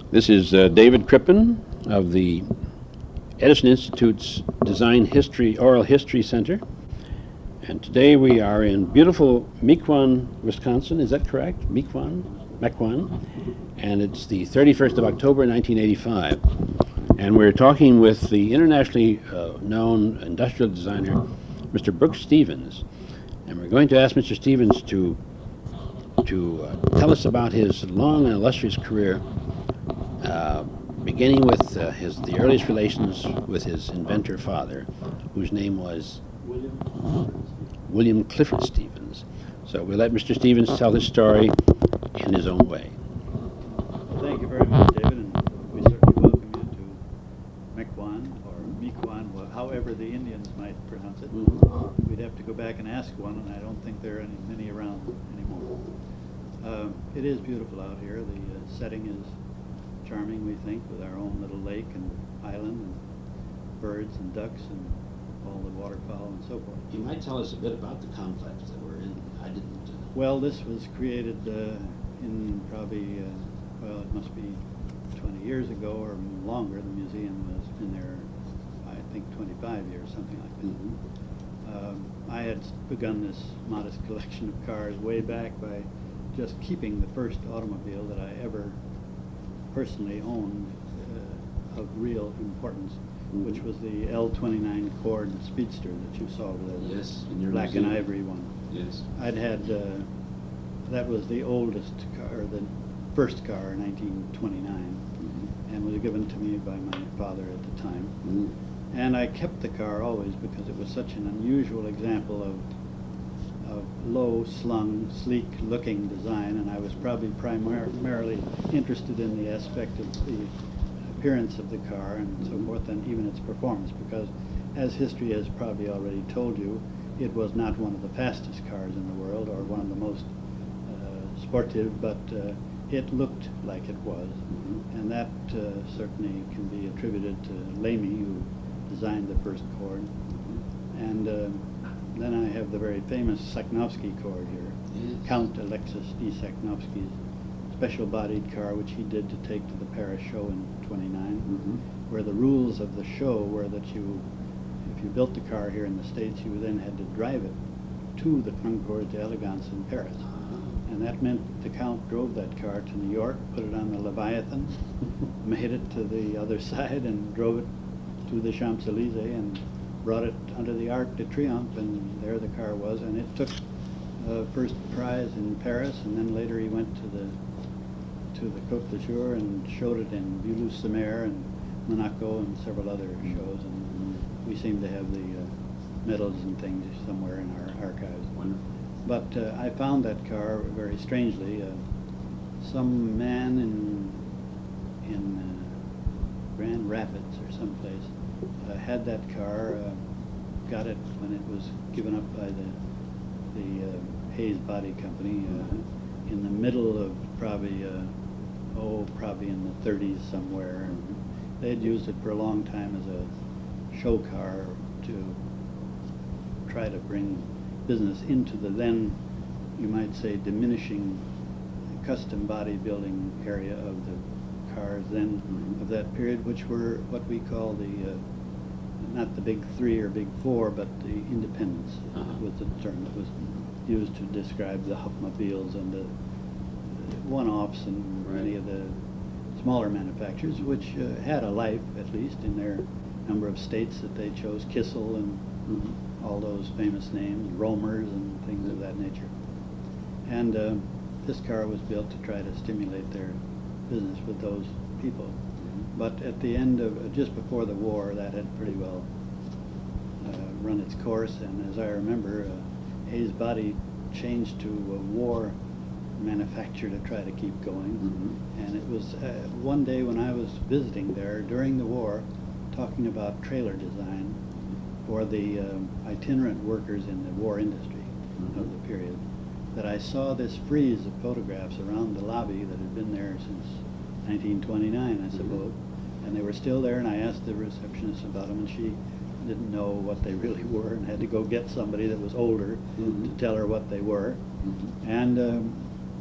This is David Crippen of the Edison Institute's Design History, Oral History Center. And today we are in beautiful Mequon, Wisconsin. Is that correct? Mequon. And it's the 31st of October, 1985. And we're talking with the internationally known industrial designer, Mr. Brooks Stevens. And we're going to ask Mr. Stevens to tell us about his long and illustrious career, beginning with the earliest relations with his inventor father, whose name was William Clifford Stevens. So we'll let Mr. Stevens tell his story in his own way. Thank you very much, David, and we certainly welcome you to Mequon, or Mequon, however the Indians might pronounce it. Mm-hmm. We'd have to go back and ask one, and I don't think there are many around anymore. It is beautiful out here. The setting is charming, we think, with our own little lake and island and birds and ducks and all the waterfowl and so forth. You might tell us a bit about the complex that we're in. I didn't. Well, this was created in probably, well, it must be 20 years ago or longer. The museum has been there, I think, 25 years, something like that. Mm-hmm. I had begun this modest collection of cars way back by just keeping the first automobile that I ever personally owned of real importance, which was the L29 Cord Speedster that you saw over there. Yes, the in your black museum. and ivory one. Yes. I'd had, that was the oldest car, the first car in 1929, and was given to me by my father at the time. Mm-hmm. And I kept the car always because it was such an unusual example of low-slung, sleek-looking design, and I was probably primarily interested in the aspect of the appearance of the car and so forth, and even its performance, because as history has probably already told you, it was not one of the fastest cars in the world or one of the most sportive, but it looked like it was. Mm-hmm. And that certainly can be attributed to Lamy, who designed the first Cord. Mm-hmm. And then I have the very famous Sachnowsky Cord here, Yes. Count Alexis D. Sachnowsky's special-bodied car, which he did to take to the Paris show in '29, Mm-hmm. where the rules of the show were that if you built the car here in the States, you then had to drive it to the Concours d'Elegance in Paris. And that meant the Count drove that car to New York, put it on the Leviathan, made it to the other side, and drove it to the Champs-Élysées and brought it under the Arc de Triomphe, and there the car was. And it took first prize in Paris, and then later he went to the Côte d'Azur and showed it in Villers-sur-Mer and Monaco and several other shows. And we seem to have the medals and things somewhere in our archives. Wonderful. But I found that car very strangely. Some man in Grand Rapids or someplace had that car, got it when it was given up by the Hayes Body Company in the middle of probably in the 30s somewhere. They had used it for a long time as a show car to try to bring business into the then, you might say, diminishing custom bodybuilding area of the cars then of that period, which were what we call the, not the big three or big four, but the independents was the term that was used to describe the Huffmobiles and the one-offs and many of the smaller manufacturers, which had a life, at least, in their number of states that they chose, Kissel and all those famous names, Romers and things of that nature. And this car was built to try to stimulate their business with those people. But at the end of, just before the war, that had pretty well run its course, and as I remember, Hayes Body changed to a war manufacturer to try to keep going. And it was one day when I was visiting there during the war, talking about trailer design for the itinerant workers in the war industry of the period, that I saw this frieze of photographs around the lobby that had been there since 1929, I suppose. And they were still there, and I asked the receptionist about them, and she didn't know what they really were and had to go get somebody that was older to tell her what they were. And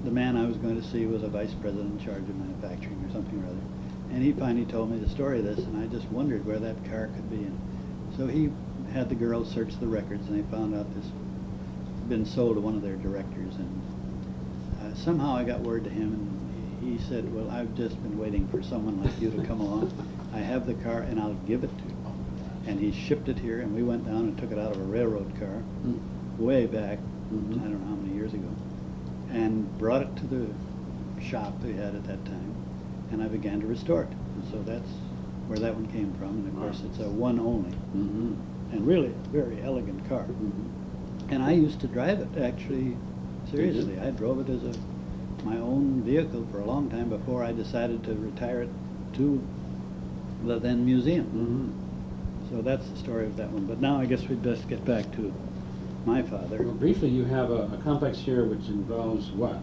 the man I was going to see was a vice president in charge of manufacturing or something or other. And he finally told me the story of this, and I just wondered where that car could be. And so he had the girls search the records, and they found out this had been sold to one of their directors. And somehow I got word to him, and he said, well, I've just been waiting for someone like you to come along. I have the car, and I'll give it to you. And he shipped it here, and we went down and took it out of a railroad car way back, I don't know how many years ago, and brought it to the shop they had at that time, and I began to restore it. And so that's where that one came from, and of course it's a one only, and really a very elegant car. And I used to drive it, actually, seriously. I drove it as my own vehicle for a long time before I decided to retire it to the then museum. So that's the story of that one. But now I guess we'd best get back to my father. Well, briefly, you have a complex here which involves what?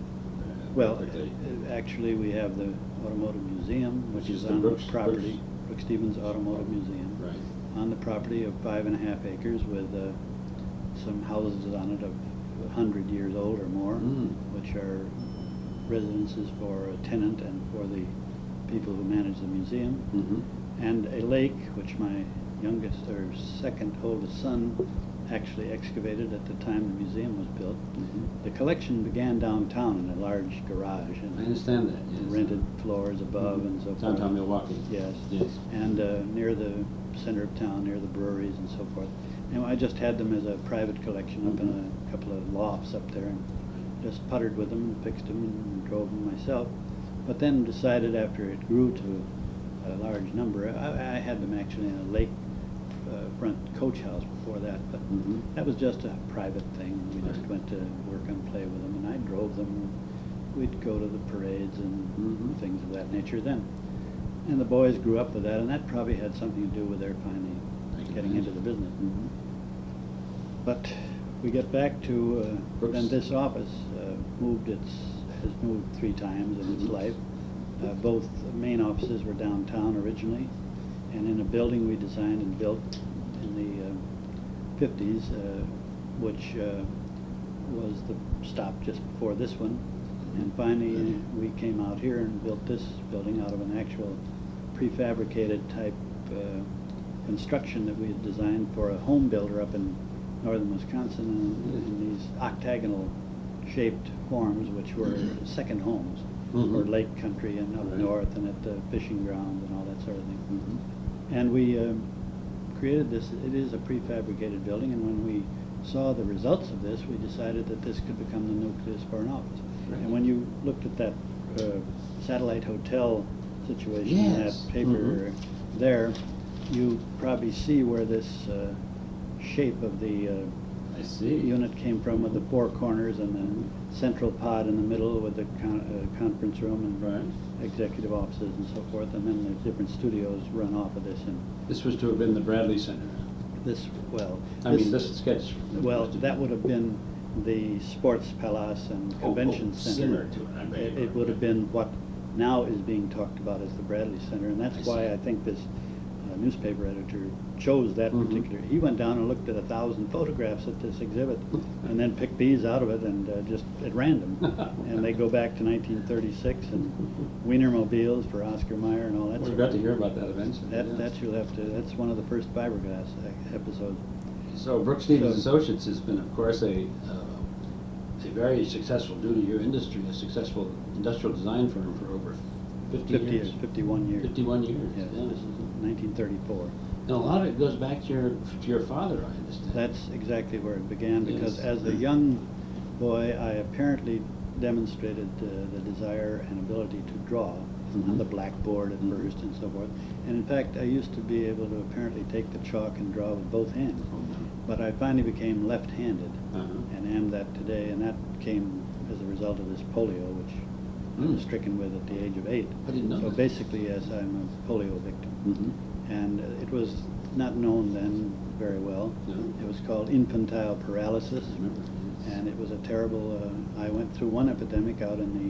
Well, actually, we have the Automotive Museum, which is on Brooks property, Brooks Stevens Automotive Museum, Right. on the property of 5.5 acres with some houses on it of 100 years old or more, which are residences for a tenant and for the people who manage the museum, and a lake, which my youngest or second oldest son actually excavated at the time the museum was built. The collection began downtown in a large garage, I and understand that, yes. rented floors above and so forth. Downtown Milwaukee. Yes. Yes. And near the center of town, near the breweries and so forth. And I just had them as a private collection up in a couple of lofts up there, and just puttered with them and fixed them and drove them myself. But then decided after it grew to a large number, I had them actually in a lake front coach house before that, but that was just a private thing. We just went to work and play with them, and I drove them. We'd go to the parades and things of that nature then. And the boys grew up with that, and that probably had something to do with their finally getting into the business. But we get back to then this office has moved 3 times in its life. Both main offices were downtown originally, and in a building we designed and built in the 50s, which was the stop just before this one. And finally we came out here and built this building out of an actual prefabricated type construction that we had designed for a home builder up in northern Wisconsin in these octagonal shaped forms, which were second homes for lake country and up north and at the fishing grounds and all that sort of thing. And we created this. It is a prefabricated building, and when we saw the results of this, we decided that this could become the nucleus for an office. And when you looked at that satellite hotel situation in that paper there, you probably see where this shape of the unit came from, with the 4 corners and the central pod in the middle with the conference room and executive offices and so forth, and then the different studios run off of this. And this was to have been the Bradley Center. This sketch. Well, that would have been the Sports Palace and Convention Center. It would have been what now is being talked about as the Bradley Center, and that's why I think this newspaper editor chose that particular. He went down and looked at 1,000 photographs at this exhibit, and then picked these out of it, and just at random. And they go back to 1936 and Wienermobiles for Oscar Mayer and all that. We've got to hear about that eventually. That you'll have to. That's one of the first fiberglass episodes. So Brooks Stevens Associates has been, of course, a very successful, due to your industry, a successful industrial design firm for over 50 years. 51 years. 51 years. Yes, this is 1934. And a lot of it goes back to your father, I understand. That's exactly where it began, because as a young boy, I apparently demonstrated the desire and ability to draw on the blackboard at first and so forth. And in fact, I used to be able to apparently take the chalk and draw with both hands. But I finally became left-handed and am that today, and that came as a result of this polio, which I was stricken with at the age of 8. I didn't know So that. basically, yes, I'm a polio victim. And it was not known then very well. It was called infantile paralysis, and it was a terrible. I went through one epidemic out in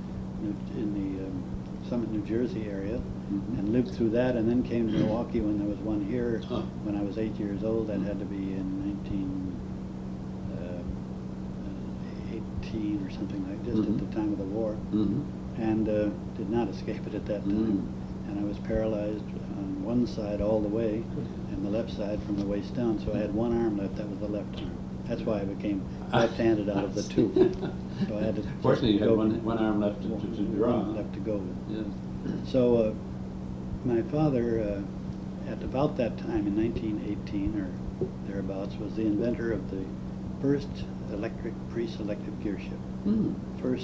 the Summit, New Jersey area, and lived through that, and then came to Milwaukee when there was one here when I was 8 years old. That had to be in 19 or something like just at the time of the war, and did not escape it at that time. And I was paralyzed on one side all the way, and the left side from the waist down. So I had one arm left. That was the left arm. That's why I became left-handed out of the two. So I had to. Fortunately, you had one arm left to draw. Left to go with. Yes. So my father, at about that time in 1918 or thereabouts, was the inventor of the first electric pre-selective gear shift. First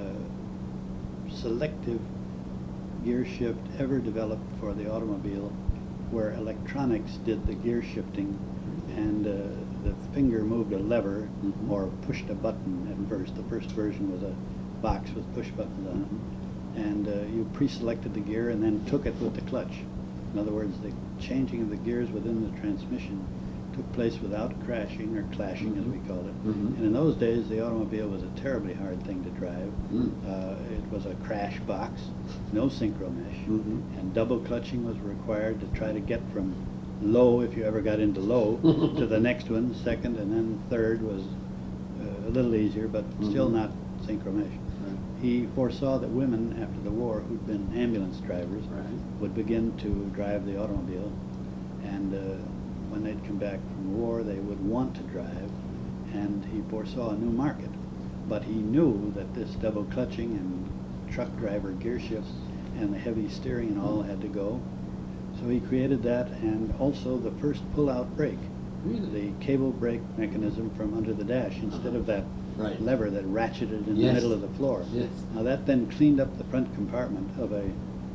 selective gear shift ever developed for the automobile, where electronics did the gear shifting, and the finger moved a lever or pushed a button at first. The first version was a box with push buttons on it, and you pre-selected the gear and then took it with the clutch. In other words, the changing of the gears within the transmission took place without crashing or clashing, as we called it. And in those days, the automobile was a terribly hard thing to drive. It was a crash box, no synchro mesh, and double clutching was required to try to get from low, if you ever got into low, to the next one. Second and then third was a little easier, but still not synchro mesh. He foresaw that women, after the war, who'd been ambulance drivers, would begin to drive the automobile, and when they'd come back from war, they would want to drive, and he foresaw a new market. But he knew that this double clutching and truck driver gear shifts and the heavy steering and all had to go. So he created that, and also the first pull-out brake, the cable brake mechanism from under the dash, instead of that lever that ratcheted in the middle of the floor. Now that then cleaned up the front compartment of a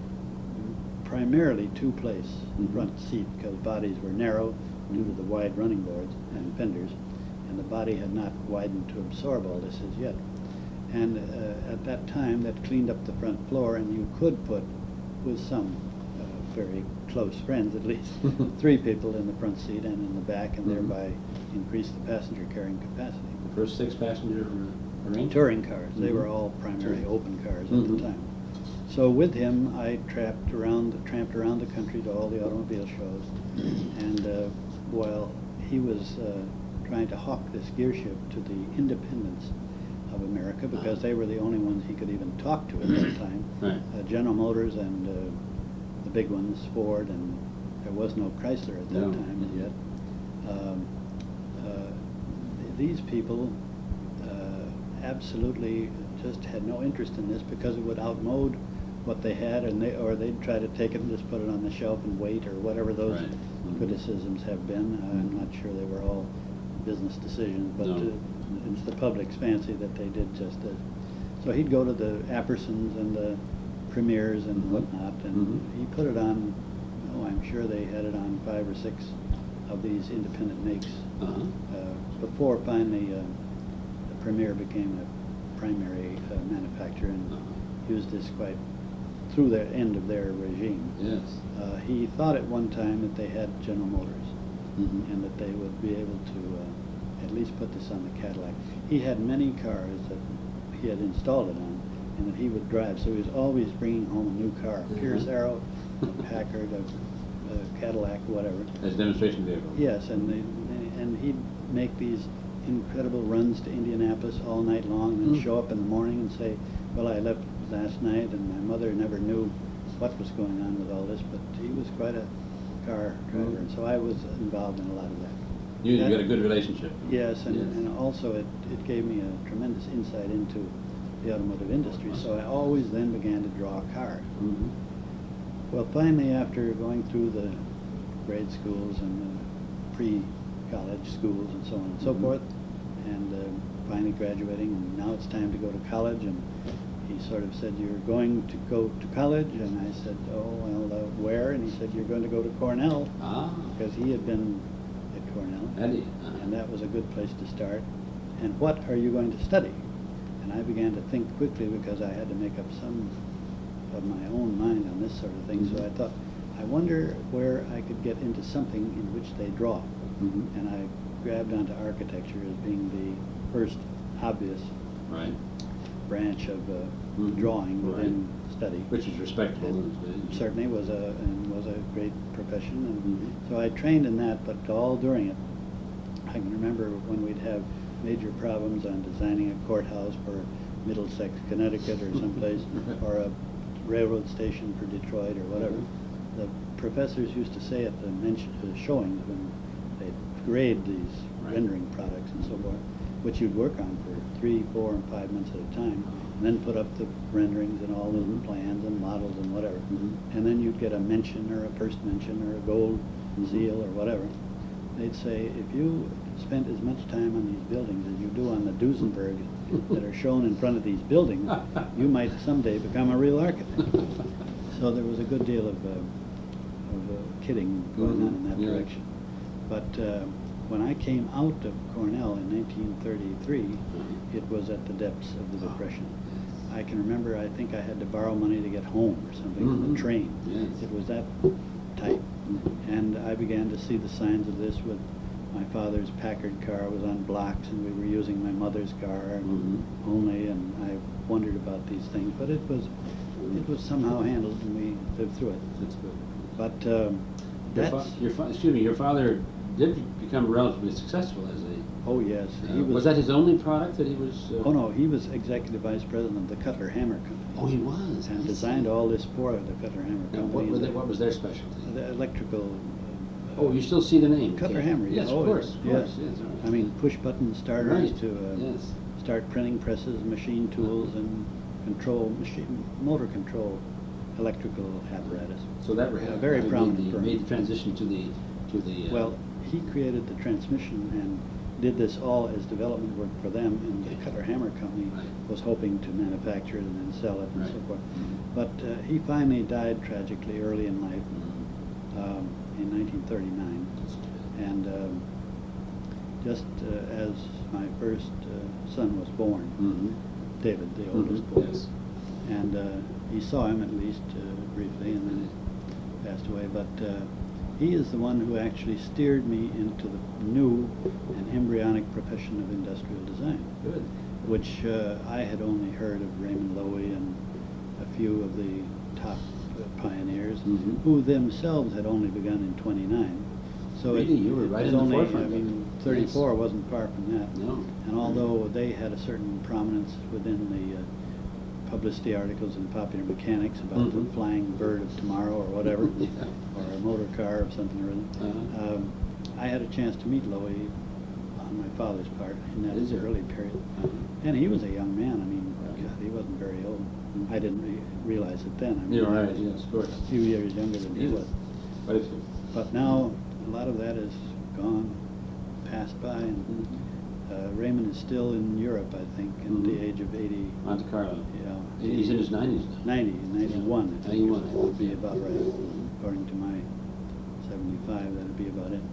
primarily two-place front seat, because bodies were narrow due to the wide running boards and fenders, and the body had not widened to absorb all this as yet. And at that time, that cleaned up the front floor, and you could put, with some very close friends at least, 3 people in the front seat and in the back, and thereby increase the passenger carrying capacity. The first 6 passengers were touring cars. They were all primarily open cars at the time. So with him, I tramped around the country to all the automobile shows, and while he was trying to hawk this gear shift to the independents of America, because they were the only ones he could even talk to at that time, General Motors and the big ones, Ford, and there was no Chrysler at that time as yet. These people absolutely just had no interest in this, because it would outmode what they had, and they'd try to take it and just put it on the shelf and wait, or whatever those criticisms have been. I'm not sure they were all business decisions, but it's the public's fancy that they did just this. So he'd go to the Appersons and the Premiers and whatnot, and he put it on, I'm sure they had it on 5 or 6 of these independent makes before finally the Premier became a primary manufacturer and used this quite through the end of their regime. He thought at one time that they had General Motors and that they would be able to at least put this on the Cadillac. He had many cars that he had installed it on and that he would drive, so he was always bringing home a new car, Pierce Arrow, a Packard, a Cadillac, whatever. As demonstration vehicles. Yes, and he'd make these incredible runs to Indianapolis all night long, and then show up in the morning and say, well, I left last night and my mother never knew what was going on with all this, but he was quite a car driver, and so I was involved in a lot of that. You got a good relationship. Yes, and also it gave me a tremendous insight into the automotive industry, so I always then began to draw cars. Well, finally, after going through the grade schools and the pre-college schools and so on and so forth, and finally graduating, and now it's time to go to college, and he sort of said, you're going to go to college? And I said, oh, well, where? And he said, you're going to go to Cornell, because he had been at Cornell, and that was a good place to start. And what are you going to study? And I began to think quickly, because I had to make up some of my own mind on this sort of thing. So I thought, I wonder where I could get into something in which they draw. And I grabbed onto architecture as being the first obvious branch of drawing within study, which is respectable. Certainly was a great profession, and so I trained in that. But all during it, I can remember when we'd have major problems on designing a courthouse for Middlesex, Connecticut or someplace, or a railroad station for Detroit or whatever. The professors used to say at the showings when they'd grade these rendering products and so forth, which you'd work on for 3, 4, and 5 months at a time, and then put up the renderings and all the plans and models and whatever. And then you'd get a mention or a first mention or a gold seal or whatever. They'd say, if you spent as much time on these buildings as you do on the Duesenberg that are shown in front of these buildings, you might someday become a real architect. So there was a good deal of kidding going on in that direction. But when I came out of Cornell in 1933, it was at the depths of the Depression. I can remember, I think I had to borrow money to get home or something on the train. It was that tight. And I began to see the signs of this with my father's Packard car was on blocks, and we were using my mother's car only, and I wondered about these things. But it was somehow handled, and we lived through it. That's good. But that's... your father did become relatively successful as a... Oh, yes. Was that his only product that he was... Oh, no, he was executive vice president of the Cutler Hammer Company. Oh, he was? And designed all this for the Cutler Hammer Company. What was their specialty? The electrical... Oh, you still see the name? Cutler Hammer, yes. Yes, of course. Yes. Right. I mean, push-button starters to yes. start printing presses, machine tools, and motor control electrical apparatus. So that very prominent firm. Made the transition to the well, he created the transmission and did this all as development work for them, and the Cutler Hammer Company was hoping to manufacture it and then sell it and so forth. But he finally died tragically early in life in 1939, and just as my first son was born, David, the oldest boy, and he saw him at least briefly, and then he passed away. But he is the one who actually steered me into the new and embryonic profession of industrial design, which I had only heard of Raymond Loewy and a few of the top pioneers, who themselves had only begun in '29. So really, you were right in the forefront. I mean, 34 wasn't far from that. No. And although they had a certain prominence within the publicity articles in Popular Mechanics about the flying bird of tomorrow or whatever, or a motor car or something or other, I had a chance to meet Loewy on my father's part in that early period. And he was a young man. I mean, God, he wasn't very old. I didn't realize it then. I mean, You're right, yes, of course. A few years younger than he was. But now a lot of that is gone, passed by, and Raymond is still in Europe, I think, at the age of 80. Monte Carlo. Yeah. He's in his 90s now. 91. 91. That would be about right. According to my 75, that would be about it.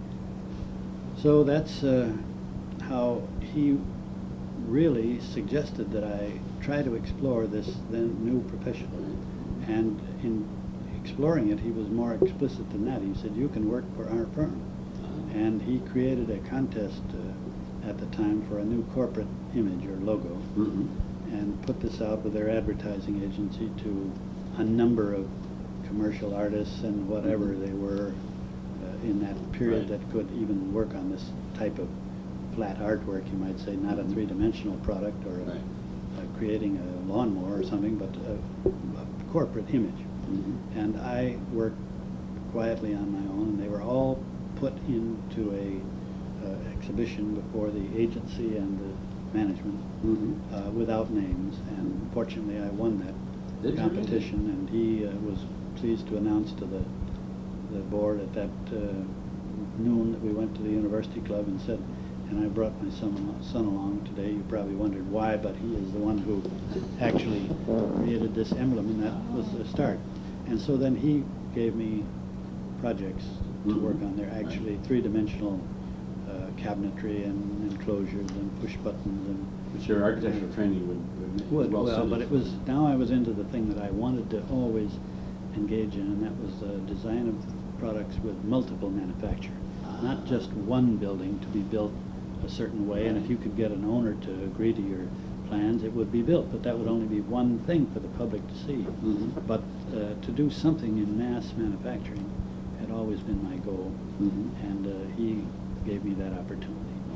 So that's how he really suggested that I try to explore this then new profession. And in exploring it, he was more explicit than that. He said, you can work for our firm. And he created a contest at the time for a new corporate image or logo, and put this out with their advertising agency to a number of commercial artists and whatever they were in that period that could even work on this type of flat artwork, you might say, not a three-dimensional product or creating a lawnmower or something, but a corporate image. And I worked quietly on my own, and they were all put into a exhibition before the agency and the management without names, and fortunately I won that competition. And he was pleased to announce to the board at that noon that we went to the University Club and said, and I brought my son along today. You probably wondered why, but he is the one who actually created this emblem, and that was the start. And so then he gave me projects to work on there, actually three-dimensional cabinetry and enclosures and push buttons, and which your architectural training would well, but it was, now I was into the thing that I wanted to always engage in, and that was the design of products with multiple manufacture, not just one building to be built a certain way, and if you could get an owner to agree to your plans, it would be built, but that would only be one thing for the public to see. But to do something in mass manufacturing had always been my goal, and he gave me that opportunity.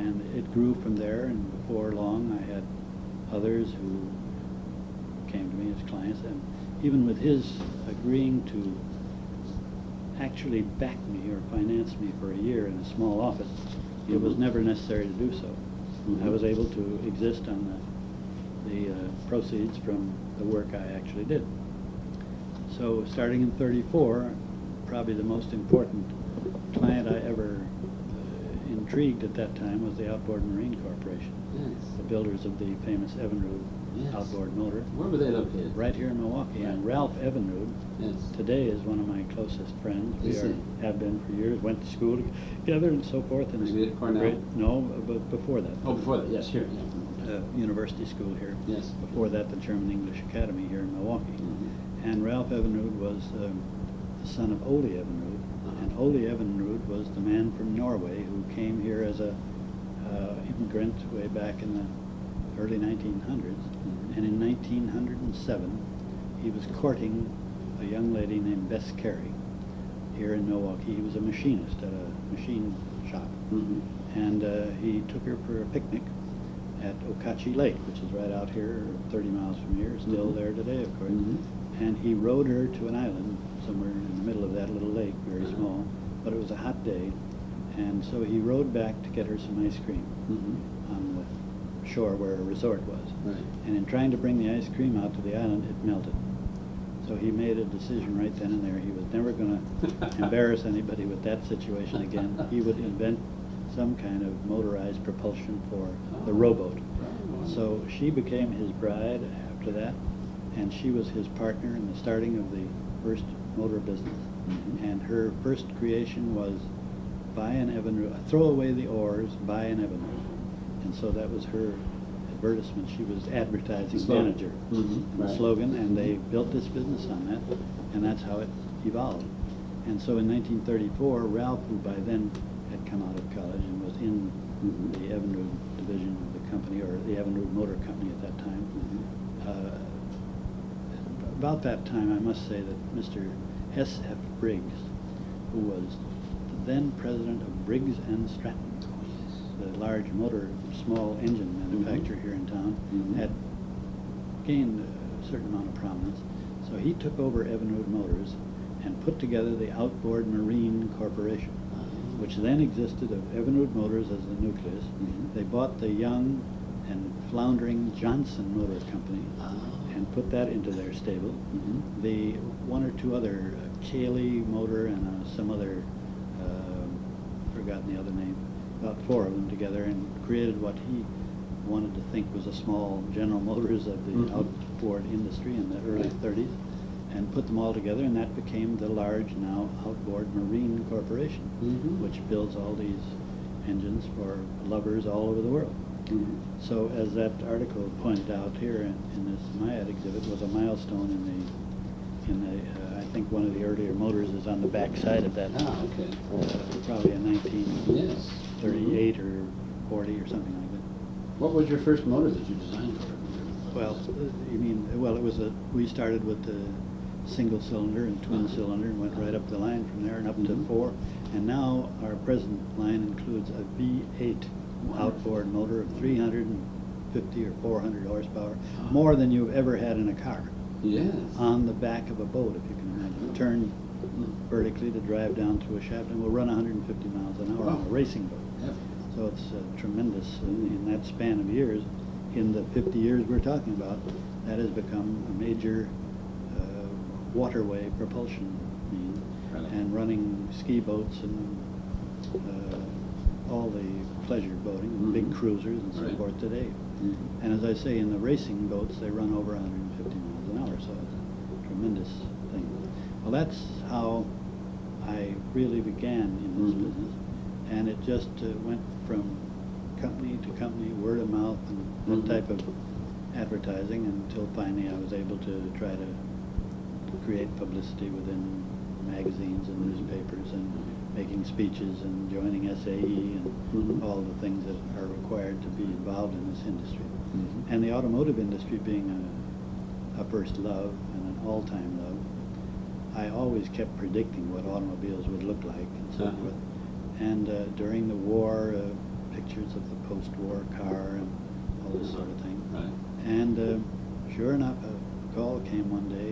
And it grew from there, and before long I had others who came to me as clients, and even with his agreeing to actually back me or finance me for a year in a small office, it was never necessary to do so. I was able to exist on the proceeds from the work I actually did. So starting in '34, probably the most important client I ever intrigued at that time was the Outboard Marine Corporation, the builders of the famous Evinrude outboard motor. Where were they located? Right here in Milwaukee. And Ralph Evinrude today is one of my closest friends. We have been for years, went to school together and so forth. And Maybe at Cornell? No, but before that. Oh, before that, yes, here. University school here. Yes. Before that, the German English Academy here in Milwaukee. And Ralph Evinrude was the son of Ole Evinrude. And Ole Evinrude was the man from Norway who came here as a immigrant way back in the early 1900s. And in 1907, he was courting a young lady named Bess Carey here in Milwaukee. He was a machinist at a machine shop. And he took her for a picnic at Okachi Lake, which is right out here, 30 miles from here, still there today, of course. And he rowed her to an island somewhere in the middle of that little lake, very small, but it was a hot day. And so he rowed back to get her some ice cream on the shore where a resort was. And in trying to bring the ice cream out to the island, it melted. So he made a decision right then and there. He was never going to embarrass anybody with that situation again. He would invent some kind of motorized propulsion for the rowboat. So she became his bride after that, and she was his partner in the starting of the first motor business. And her first creation was buy an Evinrude, throw away the oars, buy an Evinrude. And so that was her advertisement. She was advertising manager, the slogan, and they built this business on that, and that's how it evolved. And so in 1934, Ralph, who by then had come out of college and was in the Evinrude division of the company, or the Evinrude Motor Company at that time, about that time I must say that Mr. S.F. Briggs, who was the then president of Briggs and Stratton, the large motor, small engine manufacturer here in town, had gained a certain amount of prominence. So he took over Evinrude Motors and put together the Outboard Marine Corporation, which then existed of Evinrude Motors as the nucleus. They bought the young and floundering Johnson Motor Company and put that into their stable. The one or two other, Cayley Motor and some other, forgotten the other name, about four of them together, and created what he wanted to think was a small General Motors of the outboard industry in the early 30s, and put them all together, and that became the large now Outboard Marine Corporation, which builds all these engines for lovers all over the world. So as that article pointed out here in this MIAD exhibit, was a milestone in the I think one of the earlier motors is on the back side of that. Probably a 1938 or 40 or something like that. What was your first motor that you designed for it? Well, you mean, well, it was we started with the single cylinder and twin cylinder and went right up the line from there and up to 4. And now our present line includes a V8 outboard motor of 350 or 400 horsepower, more than you've ever had in a car. On the back of a boat, if you can imagine. Turn vertically to drive down through a shaft, and will run 150 miles an hour on a racing boat. So it's tremendous in that span of years. In the 50 years we're talking about, that has become a major waterway propulsion mean, and running ski boats and all the pleasure boating, and big cruisers and so forth today. And as I say, in the racing boats, they run over 150 miles an hour, so it's a tremendous thing. Well, that's how I really began in this business, and it just went from company to company, word of mouth, and that type of advertising, until finally I was able to try to create publicity within magazines and newspapers, and making speeches and joining SAE and all the things that are required to be involved in this industry. And the automotive industry being a first love and an all-time love, I always kept predicting what automobiles would look like and so forth. And during the war, pictures of the post-war car and all this sort of thing. Right. And sure enough, a call came one day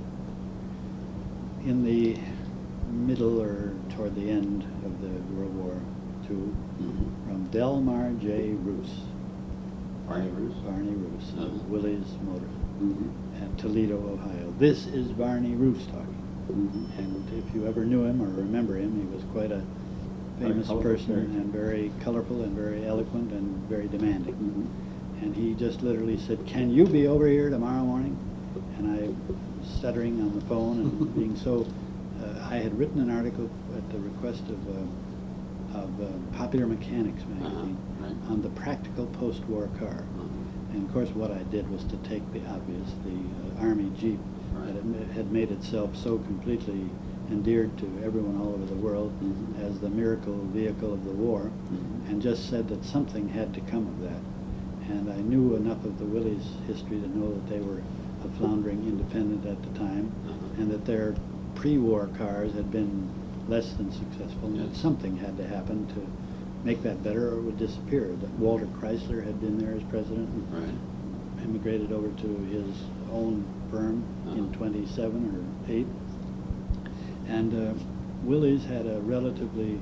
in the middle or toward the end of the World War II from Delmar J. Roos. Barney Roos? Barney Roos of Uh-huh. Willys Motor Mm-hmm. at Toledo, Ohio. This is Barney Roos talking. Mm-hmm. And if you ever knew him or remember him, he was quite a Very famous colorful person character. and very colorful and very eloquent and very demanding. Mm-hmm. And he just literally said, "Can you be over here tomorrow morning?" And I was stuttering on the phone and being so, I had written an article at the request of Popular Mechanics magazine Right. on the practical post-war car. And of course what I did was to take the obvious, the Army Jeep Right. that had made itself so completely endeared to everyone all over the world Mhm. as the miracle vehicle of the war, Mhm. and just said that something had to come of that. And I knew enough of the Willys history to know that they were a floundering independent at the time, and that their pre-war cars had been less than successful, and that Yes. something had to happen to make that better or it would disappear. That Walter Chrysler had been there as president and Right. immigrated over to his own firm in Uh-huh. 27 or 8. And Willys had a relatively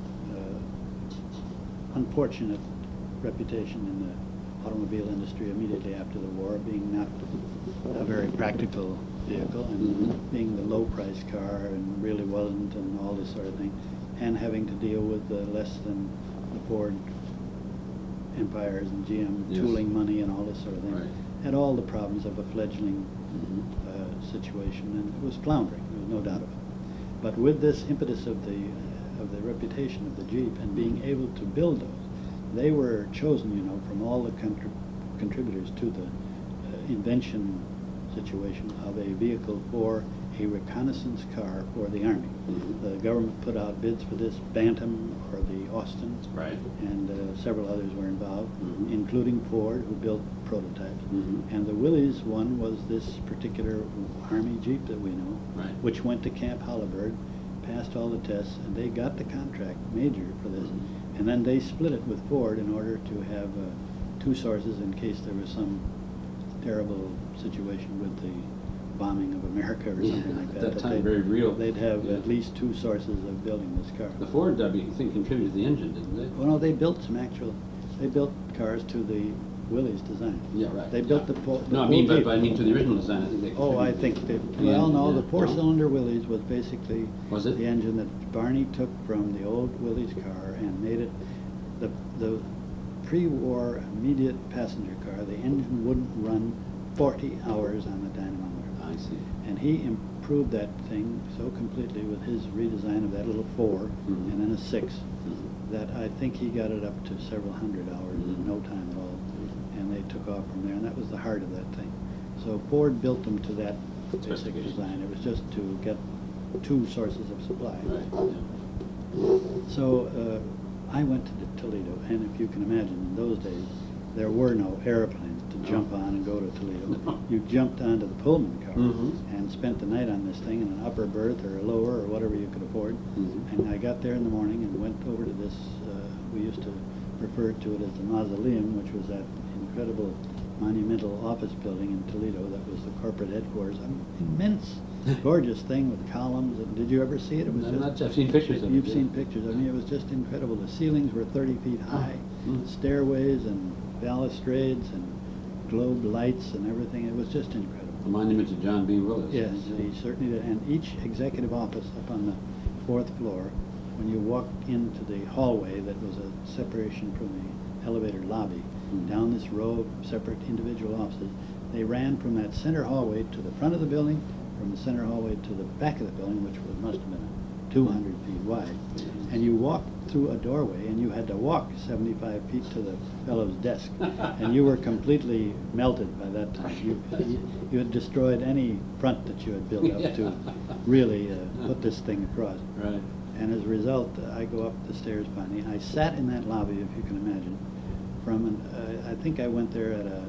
unfortunate reputation in the automobile industry immediately after the war, being not a very practical vehicle and Mhm. being the low-price car and really wasn't and all this sort of thing, and having to deal with less than the Ford Empires and GM Yes. tooling money and all this sort of thing. Right. Had all the problems of a fledgling Mhm. situation, and it was floundering, there was no doubt of it. But with this impetus of the reputation of the Jeep and being able to build those, they were chosen, you know, from all the contributors to the invention situation of a vehicle for a reconnaissance car for the Army. Mhm. The government put out bids for this, Bantam or the Austin, Right. and several others were involved, Mhm. including Ford, who built prototypes. Mhm. And the Willys one was this particular Army Jeep that we know, Right. which went to Camp Holabird, passed all the tests, and they got the contract major for this. Mhm. And then they split it with Ford in order to have two sources in case there was some terrible situation with the bombing of America or something like At that. that time, they'd- very real. They'd have Yeah. at least two sources of building this car. The Ford thing contributed to the engine, didn't they? Well, no, they built they built cars to the Willys design. Yeah, right. They built yeah. the No, I Ford mean, Jeep. but I mean to the original design. I think they. Oh, I contributed. think they, The well, engine, no, yeah. the four-cylinder Willys was basically Was it? the engine that Barney took from the old Willys car and made it the pre-war immediate passenger car. The engine wouldn't run 40 hours on the dynamometer. I see. And he improved that thing so completely with his redesign of that little 4 Mhm. and then a 6 Mhm. that I think he got it up to several hundred hours Mhm. in no time at all. And they took off from there, and that was the heart of that thing. So Ford built them to that basic Specifications. design. It was just to get two sources of supply. Right. Yeah. So I went to Toledo, and if you can imagine, in those days, there were no airplanes to jump on and go to Toledo. No. You jumped onto the Pullman car Mhm. and spent the night on this thing in an upper berth or a lower or whatever you could afford. Mhm. And I got there in the morning and went over to this, we used to refer to it as the Mausoleum, which was that incredible monumental office building in Toledo that was the corporate headquarters. An immense, gorgeous thing with columns. And did you ever see it? It was I'm just, not- I've seen pictures of it. You've yeah. seen pictures. I mean, it was just incredible. The ceilings were 30 feet high, Mhm. stairways and balustrades and globe lights and everything. It was just incredible. A monument to John B. Willis. Yes, he certainly did. And each executive office up on the 4th floor, when you walked into the hallway that was a separation from the elevator lobby, Mhm. down this row of separate individual offices, they ran from that center hallway to the front of the building, from the center hallway to the back of the building, which must have been 200 feet wide. And you walked through a doorway, and you had to walk 75 feet to the fellow's desk. And you were completely melted by that time. You had destroyed any front that you had built up to really put this thing across. Right. And as a result, I go up the stairs finally. I sat in that lobby, if you can imagine, I think I went there at a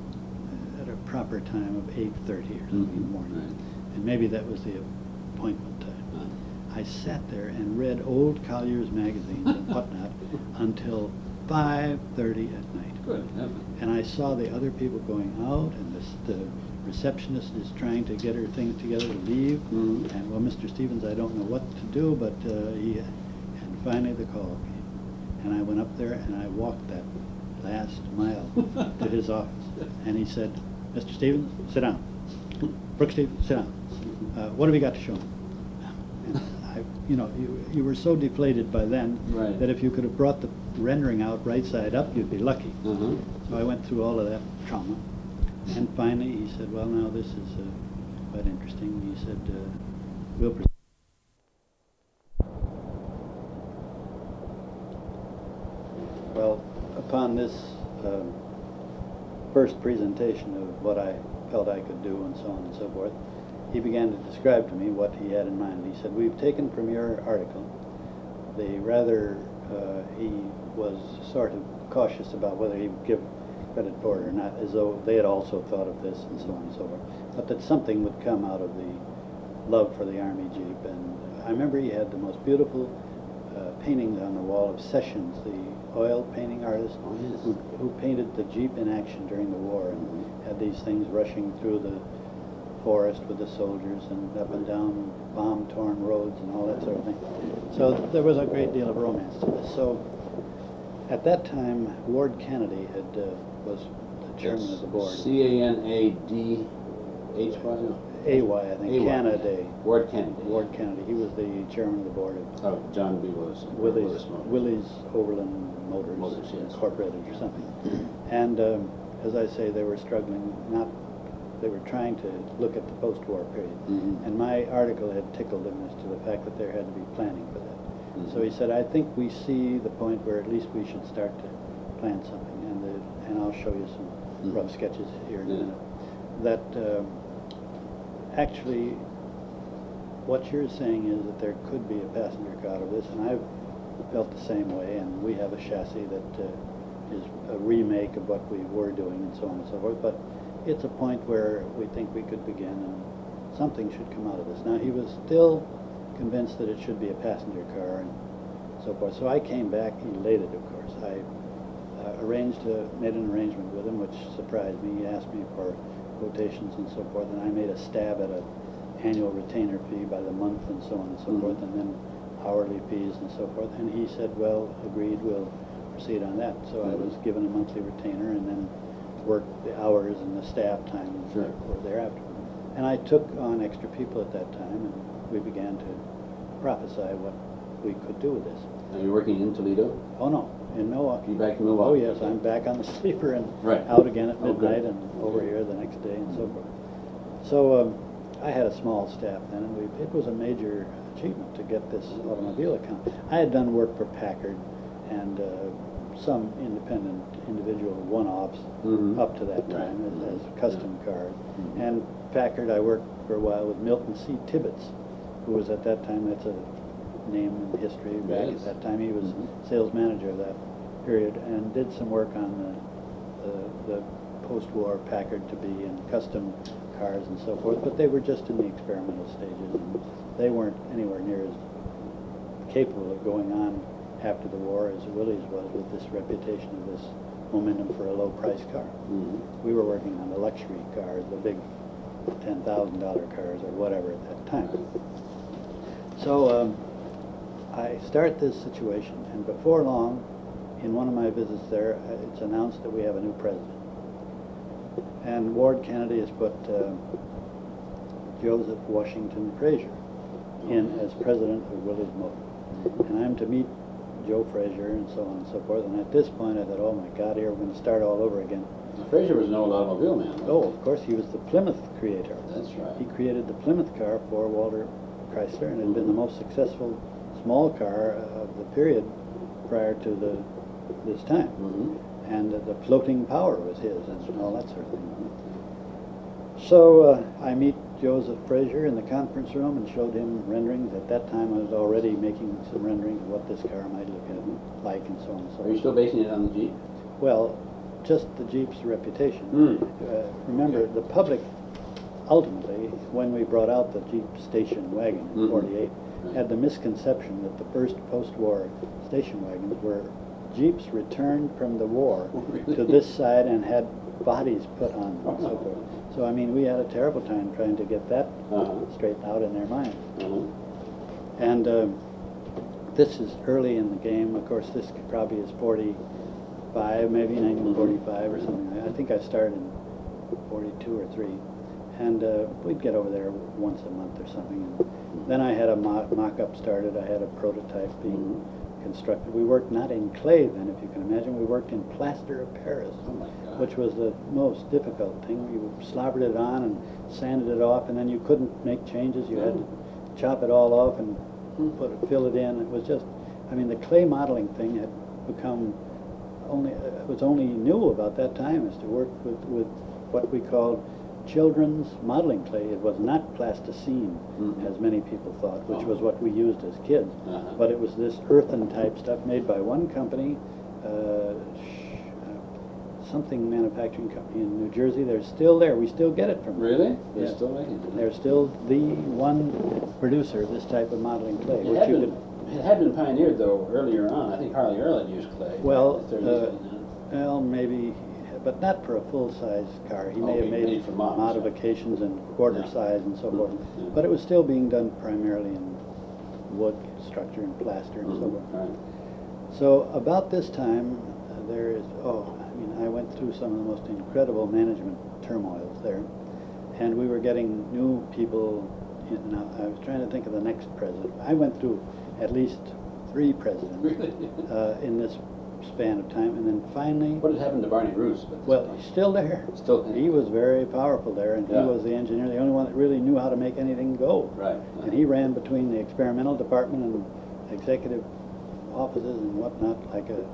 proper time of 8:30 or something in the Mhm. morning. Right. And maybe that was the appointment time. Uh, I sat there and read old Collier's magazines and whatnot until 5:30 at night. Good heaven. And I saw the other people going out, and the receptionist is trying to get her things together to leave. Mhm. And, well, Mr. Stevens, I don't know what to do, but and finally the call came. And I went up there and I walked that last mile to his office. And he said, Mr. Stevens, sit down. Brooks Stevens, sit down. What have you got to show him? And you were so deflated by then Right. that if you could have brought the rendering out right side up, you'd be lucky. Uh-huh. So I went through all of that trauma. And finally he said, well, now this is quite interesting. He said, we'll proceed. Well, upon this first presentation of what I felt I could do and so on and so forth, he began to describe to me what he had in mind. He said, we've taken from your article he was sort of cautious about whether he would give credit for it or not, as though they had also thought of this and so on and so forth, but that something would come out of the love for the Army Jeep. And I remember he had the most beautiful paintings on the wall of Sessions, the oil painting artist, Oh, yes. who painted the Jeep in action during the war, and had these things rushing through the forest with the soldiers and up and down bomb-torn roads and all that sort of thing. So there was a great deal of romance to this. So at that time, Ward Kennedy was the chairman of the board. Canadhy. AY, I think. AY. Canada. Ward Kennedy. Ward Kennedy. He was the chairman of the board of Oh, John B. Willis. Willys Overland Motors, Motors, yes. Incorporated or something. And as I say, they were struggling. They were trying to look at the post-war period. Mhm. And my article had tickled him as to the fact that there had to be planning for that. Mhm. So he said, I think we see the point where at least we should start to plan something. And I'll show you some Mhm. rough sketches here in a Yeah. minute. That actually, what you're saying is that there could be a passenger car out of this, and I've felt the same way, and we have a chassis that is a remake of what we were doing and so on and so forth, but it's a point where we think we could begin and something should come out of this. Now, he was still convinced that it should be a passenger car and so forth, so I came back elated, of course. I made an arrangement with him, which surprised me. He asked me for quotations and so forth, and I made a stab at an annual retainer fee by the month and so on and so Mhm. forth, and then hourly fees and so forth. And he said, well, agreed, we'll proceed on that. So I was given a monthly retainer and then worked the hours and the staff time Sure. for thereafter. And I took on extra people at that time, and we began to prophesy what we could do with this. Are you working in Toledo? Oh, no, in Milwaukee. You back in Milwaukee? Oh, yes, I'm back on the sleeper and Right. out again at Oh, good. midnight and over here the next day and so forth. So I had a small staff then, and it was a major achievement to get this automobile account. I had done work for Packard and some independent individual one-offs Mhm. up to that Right. time as custom cars. Mhm. And Packard, I worked for a while with Milton C. Tibbetts, who was at that time, that's a name in history back Yes. at that time. He was Mhm. sales manager of that period and did some work on the post-war Packard to be in custom cars and so forth, but they were just in the experimental stages, and they weren't anywhere near as capable of going on after the war as Willys was with this reputation of this momentum for a low-price car. Mhm. We were working on the luxury cars, the big $10,000 cars or whatever at that time. So I start this situation, and before long, in one of my visits there, it's announced that we have a new president. And Ward Kennedy has put Joseph Washington Frazier in as president of Willys Motors. And I'm to meet Joe Frazier and so on and so forth. And at this point I thought, oh my God, here we're going to start all over again. Now, Frazier was an old automobile man. wasn't Oh, of course, he was the Plymouth creator. he? That's right. He created the Plymouth car for Walter Chrysler, and it had been the most successful small car of the period prior to this time. Mhm. And the floating power was his and all that sort of thing. So I meet Joseph Frazier in the conference room and showed him renderings. At that time I was already making some renderings of what this car might look like and so on and so Are you on. still basing it on the Jeep? Well, just the Jeep's reputation. Mm. Remember, Okay. the public, ultimately, when we brought out the Jeep station wagon in Mhm. '48, Right. had the misconception that the first post-war station wagons were Jeeps returned from the war Really? to this side and had bodies put on them and so forth. So, I mean, we had a terrible time trying to get that straightened out in their minds. And this is early in the game. Of course, this probably is 45, maybe 1945 or something. I think I started in 42 or 3. And we'd get over there once a month or something. And then I had a mock-up started. I had a prototype being constructed. We worked not in clay then, if you can imagine. We worked in plaster of Paris, Oh my God. which was the most difficult thing. You slobbered it on and sanded it off, and then you couldn't make changes. You had to chop it all off and fill it in. It was just, I mean, the clay modeling thing had become was only new about that time, is to work with what we called children's modeling clay. It was not plasticine, as many people thought, which was what we used as kids. But it was this earthen type stuff made by one company, something manufacturing company in New Jersey. They're still there. We still get it from them. Really? They're Yeah. still making it? They're still the one producer of this type of modeling clay. It Which had, you been, it had been pioneered, though, earlier on. I think Harley Earl had used clay. Well, in the 30s, well, maybe, but not for a full-size car. He Oh, may have made made for models, yeah. modifications in quarter Yeah. size and so forth. Yeah. But it was still being done primarily in wood structure and plaster and so forth. Right. So about this time, there is, I mean, I went through some of the most incredible management turmoils there. And we were getting new people. I was trying to think of the next president. I went through at least 3 presidents Really? in this span of time. And then finally, What had happened to Barney Roos? at this well, point? he's still there. Still there. He was very powerful there, and Yeah. he was the engineer, the only one that really knew how to make anything go. Right. And he ran between the experimental department and executive offices and whatnot, like a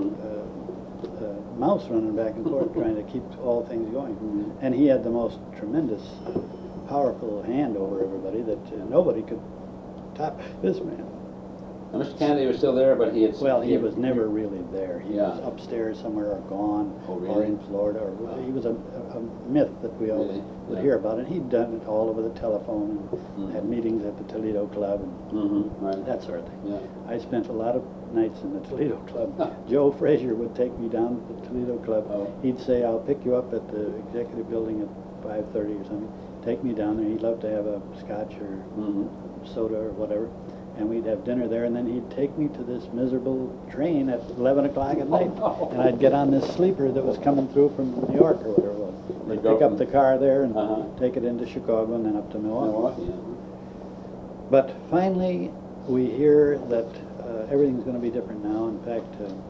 mouse running back and forth, trying to keep all things going. And he had the most tremendous, powerful hand over everybody that nobody could top this man. Now, Mr. Kennedy was still there, but he had... Well, he was never really there. He was Yeah. upstairs somewhere or gone, Oh, or really? in Florida, or he was a myth that we all Really? would Yeah. hear about. And he'd done it all over the telephone and had meetings at the Toledo Club and Right. that sort of thing. Yeah. I spent a lot of nights in the Toledo Club. Joe Frazier would take me down to the Toledo Club. Oh. He'd say, "I'll pick you up at the executive building at 5:30 or something." Take me down there. He'd love to have a scotch or soda or whatever. And we'd have dinner there, and then he'd take me to this miserable train at 11 o'clock at night. no. And I'd get on this sleeper that was coming through from New York or whatever it was. They'd go pick up from- the car there and Uh-huh. take it into Chicago and then up to Milwaukee. Milwaukee, yeah. But finally, we hear that everything's going to be different now. In fact,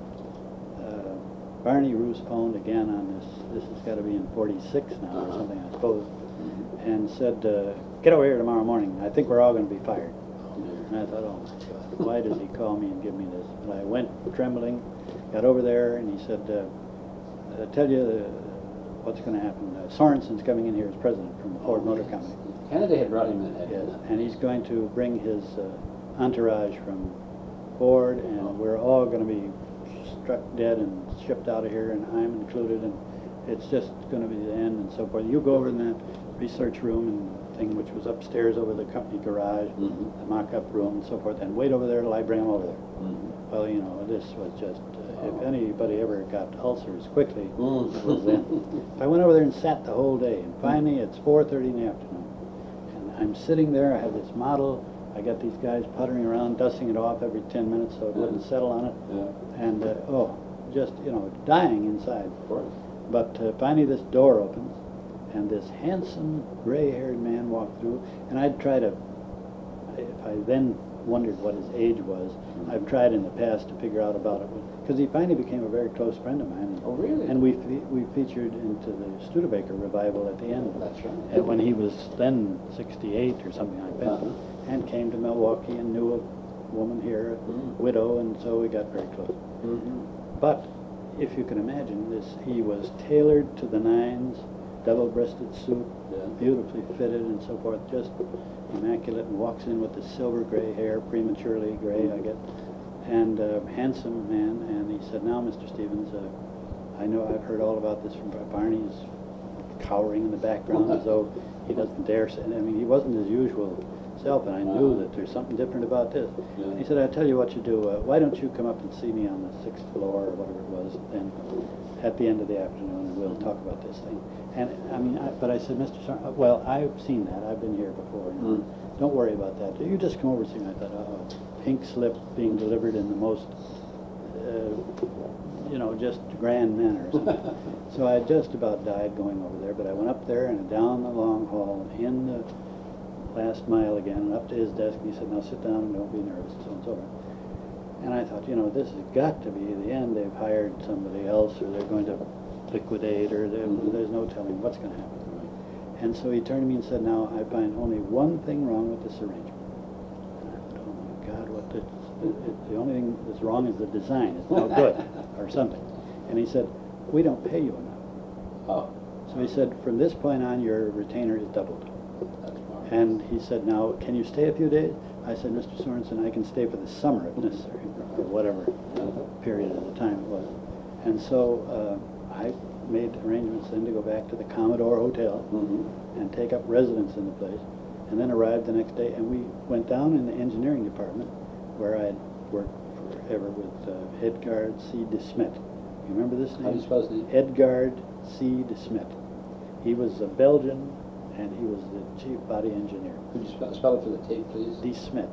Barney Roos phoned again on this has got to be in 46 now or something, I suppose, and said, "Get over here tomorrow morning. I think we're all going to be fired." And I thought, oh my God, why does he call me and give me this? And I went trembling, got over there, and he said, "I'll tell you what's going to happen. Sorensen's coming in here as president from the Ford Motor Company." Kennedy had brought him in. hadn't he? Yes, and he's going to bring his entourage from Ford, and we're all going to be struck dead and shipped out of here, and I'm included, and it's just going to be the end and so forth. You go over in the research room and thing, which was upstairs over the company garage, the mock-up room and so forth, and wait over there till I bring them over there. Well, you know, this was just, if anybody ever got ulcers quickly, it was then. I went over there and sat the whole day, and finally it's 4:30 in the afternoon. And I'm sitting there, I have this model, I got these guys puttering around, dusting it off every 10 minutes so it wouldn't settle on it. Yeah. And, just, you know, dying inside. Of course. But finally this door opens, and this handsome, gray-haired man walked through, and I'd try to, if I then wondered what his age was, I've tried in the past to figure out about it, because he finally became a very close friend of mine. Oh, really? And we featured into the Studebaker revival at the end. That's right. And when he was then 68 or something like that, and came to Milwaukee and knew a woman here, a widow, and so we got very close. But if you can imagine this, he was tailored to the nines, double-breasted suit, beautifully fitted and so forth, just immaculate, and walks in with the silver gray hair, prematurely gray, I guess, and handsome man. And he said, "Now, Mr. Stevens, I know I've heard all about this from Barney's cowering in the background as though he doesn't dare say. I mean, he wasn't his usual self, and I knew that there's something different about this. Yeah. He said, "I'll tell you what you do. Why don't you come up and see me on the 6th floor or whatever it was, and at the end of the afternoon, and we'll talk about this thing." And I mean, but I said, "Mr. Sorensen, well, I've seen that. I've been here before. Don't worry about that. You just come over and see me." I thought, pink slip being delivered in the most, just grand manner or something. So I just about died going over there, but I went up there and down the long hall, in the last mile again, and up to his desk, and he said, "Now sit down and don't be nervous," and so on and so forth. And I thought, this has got to be the end. They've hired somebody else, or they're going to liquidate, or there's no telling what's going to happen. And so he turned to me and said, "Now, I find only one thing wrong with this arrangement." And I thought, "Oh my God, the only thing that's wrong is the design. It's no good," or something. And he said, "We don't pay you enough." Oh. So he said, "From this point on, your retainer is doubled." That's marvelous. And he said, "Now, can you stay a few days?" I said, "Mr. Sorensen, I can stay for the summer if necessary," or whatever period of the time it was. And so I made arrangements then to go back to the Commodore Hotel and take up residence in the place, and then arrived the next day, and we went down in the engineering department where I had worked forever with Edgard C. de Smet. You remember this name? How do you spell his name? Edgard C. de Smet. He was a Belgian, and he was the chief body engineer. Could you spell it for the tape, please? De Smet.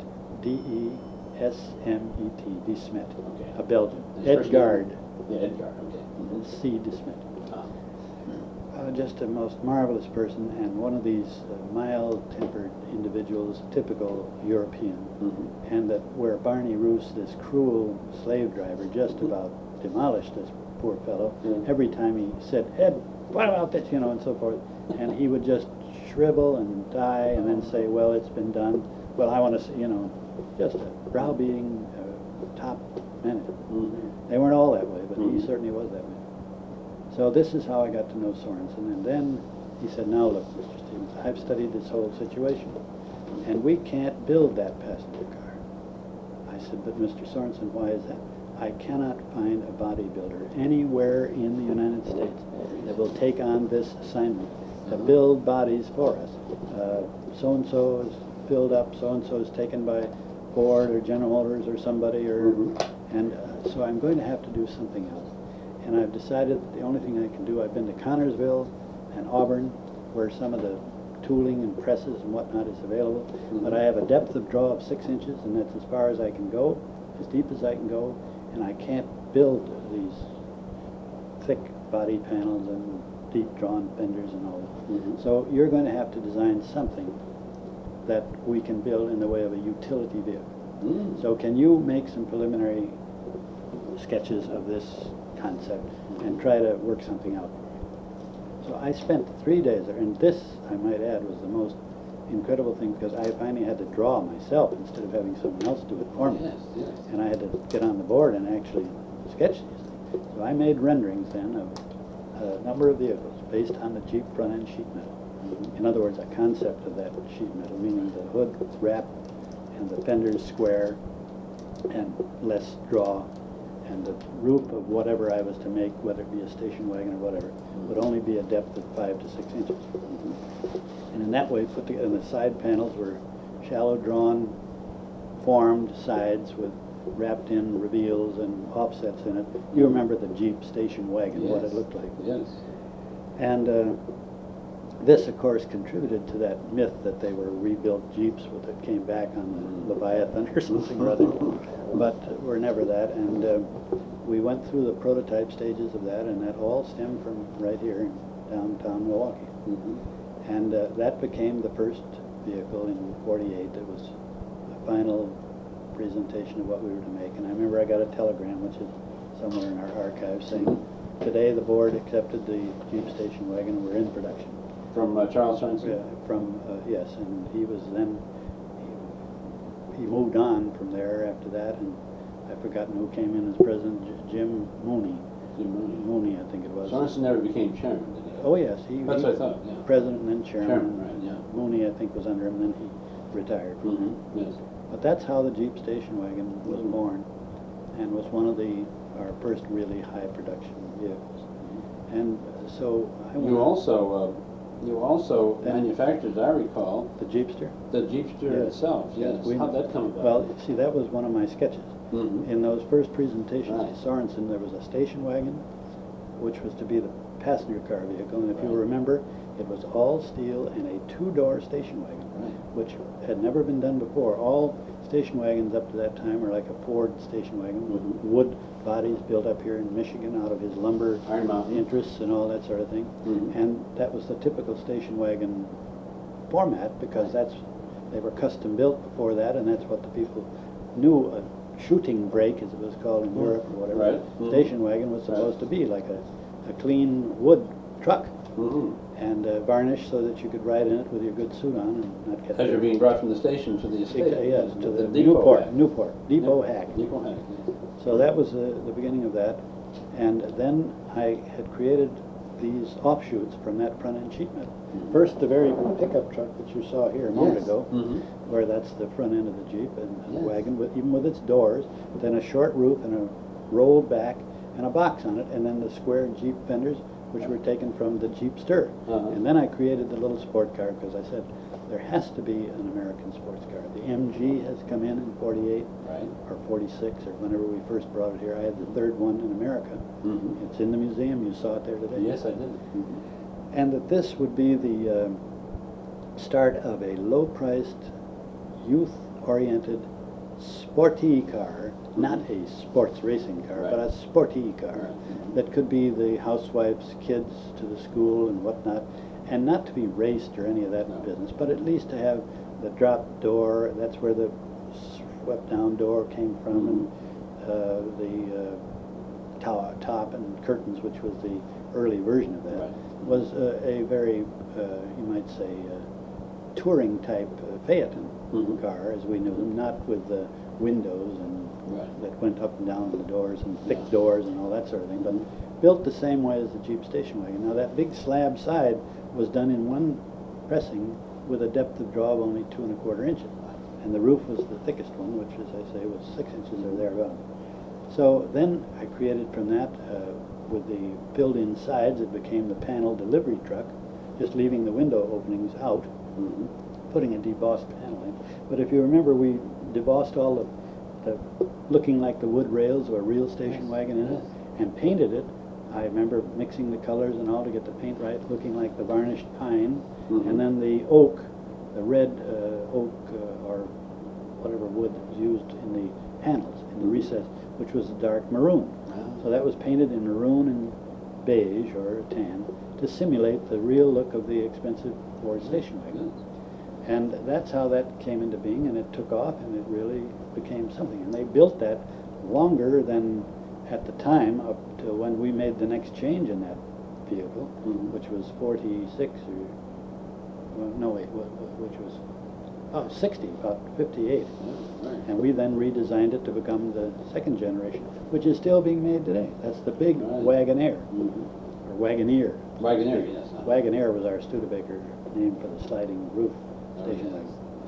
D-E-S-M-E-T. De Smet. Okay. A Belgian. His first name? Edgard Yeah, Edgard, okay. C. de Smet. Ah. Just a most marvelous person, and one of these mild-tempered individuals, typical European, and that where Barney Roos, this cruel slave driver, just about demolished this poor fellow. Every time he said, "Ed, what about this?" and so forth, and he would just shrivel and die, and then say, "Well, it's been done. Well, I want to see," just a browbeating top minute. They weren't all that way, but he certainly was that way. So this is how I got to know Sorensen. And then he said, "Now look, Mr. Stevens, I've studied this whole situation, and we can't build that passenger car." I said, "But Mr. Sorensen, why is that?" "I cannot find a bodybuilder anywhere in the United States that will take on this assignment to build bodies for us. So-and-so is filled up, so-and-so is taken by Ford or General Motors or somebody, so I'm going to have to do something else. And I've decided that the only thing I can do," I've been to Connorsville and Auburn, where some of the tooling and presses and whatnot is available, but I have a depth of draw of 6 inches, and that's as far as I can go, as deep as I can go, and I can't build these thick body panels and deep drawn fenders and all that. So you're going to have to design something that we can build in the way of a utility vehicle. So can you make some preliminary sketches of this concept and try to work something out?" So I spent 3 days there, and this, I might add, was the most incredible thing, because I finally had to draw myself instead of having someone else do it for me. Yes. And I had to get on the board and actually sketch these things. So I made renderings then of a number of vehicles based on the Jeep front-end sheet metal. In other words, a concept of that sheet metal, meaning the hood wrap and the fenders square and less draw, and the roof of whatever I was to make, whether it be a station wagon or whatever, would only be a depth of 5 to 6 inches. And in that way, put together, and the side panels were shallow drawn, formed sides with wrapped in reveals and offsets in it. You remember the Jeep station wagon, what it looked like. Yes. And this, of course, contributed to that myth that they were rebuilt Jeeps that came back on the Leviathan or something or other. But we're never that. And we went through the prototype stages of that, and that all stemmed from right here in downtown Milwaukee. And that became the first vehicle in '48 that was a final presentation of what we were to make. And I remember I got a telegram, which is somewhere in our archives, saying, "Today the board accepted the Jeep station wagon and we're in production." From Charles Sorensen? Yes, and he was then, he moved on from there after that, and I've forgotten who came in as president, Jim Mooney. Jim Mooney. Mooney, I think it was. Sorensen never became chairman, did he? Oh, yes. That's what I thought, yeah. President and then chairman. Chairman, right, yeah. Mooney, I think, was under him, then he retired. Yes. But that's how the Jeep station wagon was born, and was one of our first really high production vehicles. And So I went You also Then- manufactured, as I recall, the Jeepster. the Jeepster Yes. itself. Yes. we- How'd that come about? Well, see, that was one of my sketches. Mhm. In those first presentations Right. to Sorensen, there was a station wagon, which was to be the passenger car vehicle, and if you Right. remember, it was all steel and a two-door station wagon, Right. which had never been done before. All station wagons up to that time were like a Ford station wagon with Mhm. wood bodies built up here in Michigan out of his lumber Iron Mountain. interests and all that sort of thing. Mhm. And that was the typical station wagon format because they were custom built before that, and that's what the people knew. A shooting brake, as it was called in Europe or whatever, Right. Mhm. station wagon was supposed to be like a clean wood truck Mm-hmm. and varnished so that you could ride in it with your good suit on and not get As you're being brought from the station to the estate. Yes, to the depot hack. Newport, Depot Yep. Hack. Depot hack. Yes. So that was the beginning of that. And then I had created these offshoots from that front-end sheet metal. First, the very pickup truck that you saw here a moment Yes. ago, Mhm. where that's the front end of the Jeep and Yes. wagon, even with its doors, then a short roof and a rolled back and a box on it, and then the square Jeep fenders, which were taken from the Jeepster. Uh-huh. And then I created the little sport car because I said, there has to be an American sports car. The MG has come in 48 Right. or 46 or whenever we first brought it here. I had the third one in America. Mhm. It's in the museum. You saw it there today. Yes, I did. Mhm. And that this would be the start of a low-priced, youth-oriented, sporty car, not a sports racing car, but a sporty car Right. that could be the housewife's kids to the school and whatnot, and not to be raced or any of that No. business, but at least to have the drop door. That's where the swept-down door came from, and the top and curtains, which was the early version of that, Right. was a very, you might say, touring type Phaeton Mhm. car as we knew them, not with the windows and Right. that went up and down the doors and thick Yeah. doors and all that sort of thing, but built the same way as the Jeep station wagon. Now that big slab side was done in one pressing with a depth of draw of only 2 1/4 inches. And the roof was the thickest one, which, as I say, was 6 inches or thereabouts. So then I created from that, with the filled-in sides, it became the panel delivery truck, just leaving the window openings out, Mhm. putting a debossed panel in. But if you remember, we debossed all the looking like the wood rails of a real station Yes, wagon in it, yes. and painted it. I remember mixing the colors and all to get the paint right, looking like the varnished pine, Mhm. and then the oak, the red oak or whatever wood was used in the panels, in the recess, which was a dark maroon. Ah. So that was painted in maroon and beige or tan to simulate the real look of the expensive Ford station wagon. Yes. And that's how that came into being, and it took off, and it really became something. And they built that longer than at the time, up to when we made the next change in that vehicle, Mhm. which was 46 or, well, no, wait, which was, 60, about 58. Yeah, right. And we then redesigned it to become the second generation, which is still being made today. That's the big Right. Wagonaire, Mhm. or Wagoneer. Wagoneer, yes. Wagonaire was our Studebaker name for the sliding roof Oh, station yes. wagon.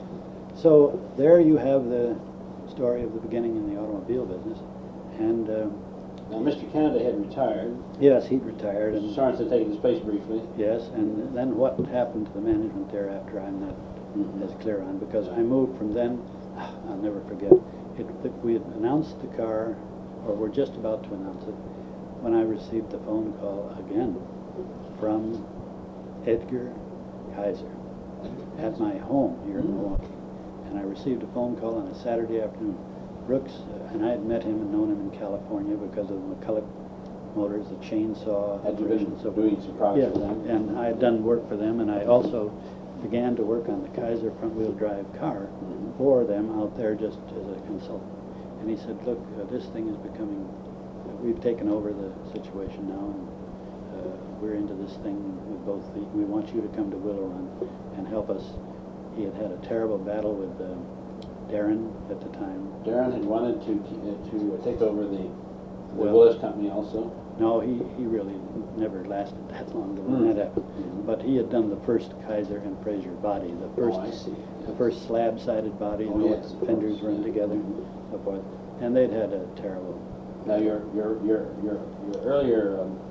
So there you have the story of the beginning in the automobile business. And Now, Mr. Canada had retired. yes, he'd retired. And Sorensen had taken his place briefly. yes, and then what happened to the management thereafter, I'm not Mhm. as clear on, because I moved from then, I'll never forget, we had announced the car, or were just about to announce it, when I received the phone call again from Edgar Kaiser at my home here in Mhm. Milwaukee. And I received a phone call on a Saturday afternoon. Brooks, and I had met him and known him in California because of the McCulloch Motors, the chainsaw Had you operation been and so forth. doing some projects Yeah, for them? and I had done work for them, and I also began to work on the Kaiser front-wheel drive car Mhm. for them out there just as a consultant. And he said, look, this thing is becoming, we've taken over the situation now, and we're into this thing with both we want you to come to Willow Run and help us. He had had a terrible battle with Darren at the time. Darren had wanted to take over the Well- Willis Company also. No, he really never lasted that long when that happened. Mhm. But he had done the first Kaiser and Fraser body, the first, Oh, I see. the first slab-sided body, Oh, you know, yes, with of the fenders course, run yeah. together, and so forth. And they'd had a terrible. Now, your earlier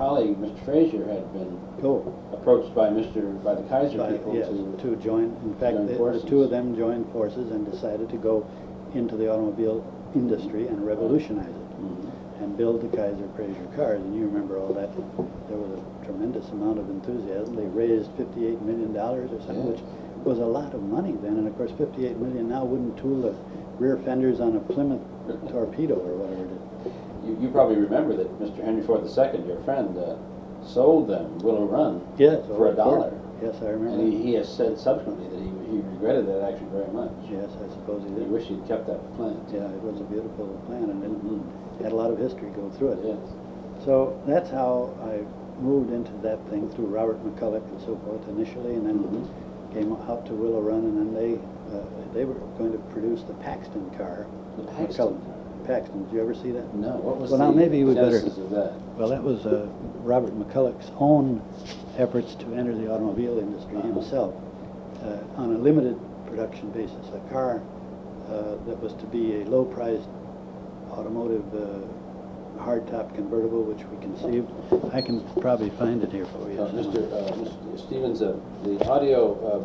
colleague, Mr. Frazier, had been Oh, approached by the Kaiser people yes, to to join. In fact, join the forces. two of them joined forces and decided to go into the automobile industry and revolutionize it Mhm. and build the Kaiser Frazier cars. And you remember all that. There was a tremendous amount of enthusiasm. They raised $58 million or something, Yeah. which was a lot of money then. And of course, $58 million now wouldn't tool the rear fenders on a Plymouth torpedo or whatever it is. You probably remember that Mr. Henry Ford II, your friend, sold them Willow Run Yes, for of course. $1. Yes, I remember. And he has said subsequently that he regretted that action very much. Yes, I suppose he He did. wished he'd kept that plant. Yeah, it was a beautiful plan, and Mhm. it had a lot of history go through it. Yes. So that's how I moved into that thing through Robert McCulloch and so forth initially, and then Mhm. came out to Willow Run, and then they were going to produce the Paxton car. The Paxton McCulloch. Paxton, did you ever see that? No, what was Well, the now maybe we better- genesis of that? Well, that was Robert McCulloch's own efforts to enter the automobile industry himself on a limited production basis. A car that was to be a low-priced automotive hardtop convertible, which we conceived. I can probably find it here for you. Mr. Stevens, the audio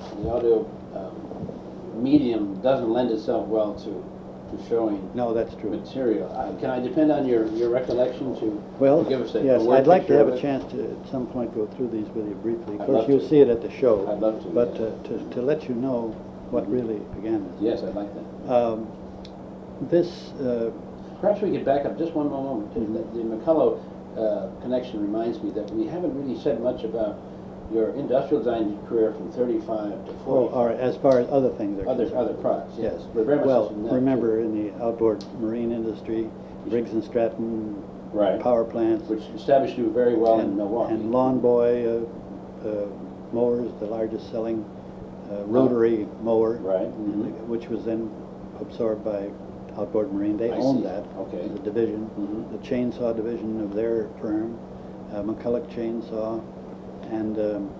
medium doesn't lend itself well to showing No, that's true. material. Can I depend on your recollection to Well, give us a yes, word I'd like to picture have of a it? chance to at some point go through these with you briefly. Of I'd course, love you'll to. see it at the show. I'd love to, But yes. to let you know what really began this. Yes, I'd like that. This, Perhaps we could back up just one more moment. Mhm. The McCullough connection reminds me that we haven't really said much about your industrial design career from 35 to 40. or as far as other things are Other concerned. products, yes. Yes. We're very much Well, interested in that, remember too. in the outboard marine industry, Briggs and Stratton Right. power plants, Which established you very well in Milwaukee. and Lawn Boy mowers, the largest selling rotary mower, Right. which was then absorbed by Outboard Marine. They I owned see. that Okay. as a division, Mhm. the chainsaw division of their firm, McCulloch Chainsaw, and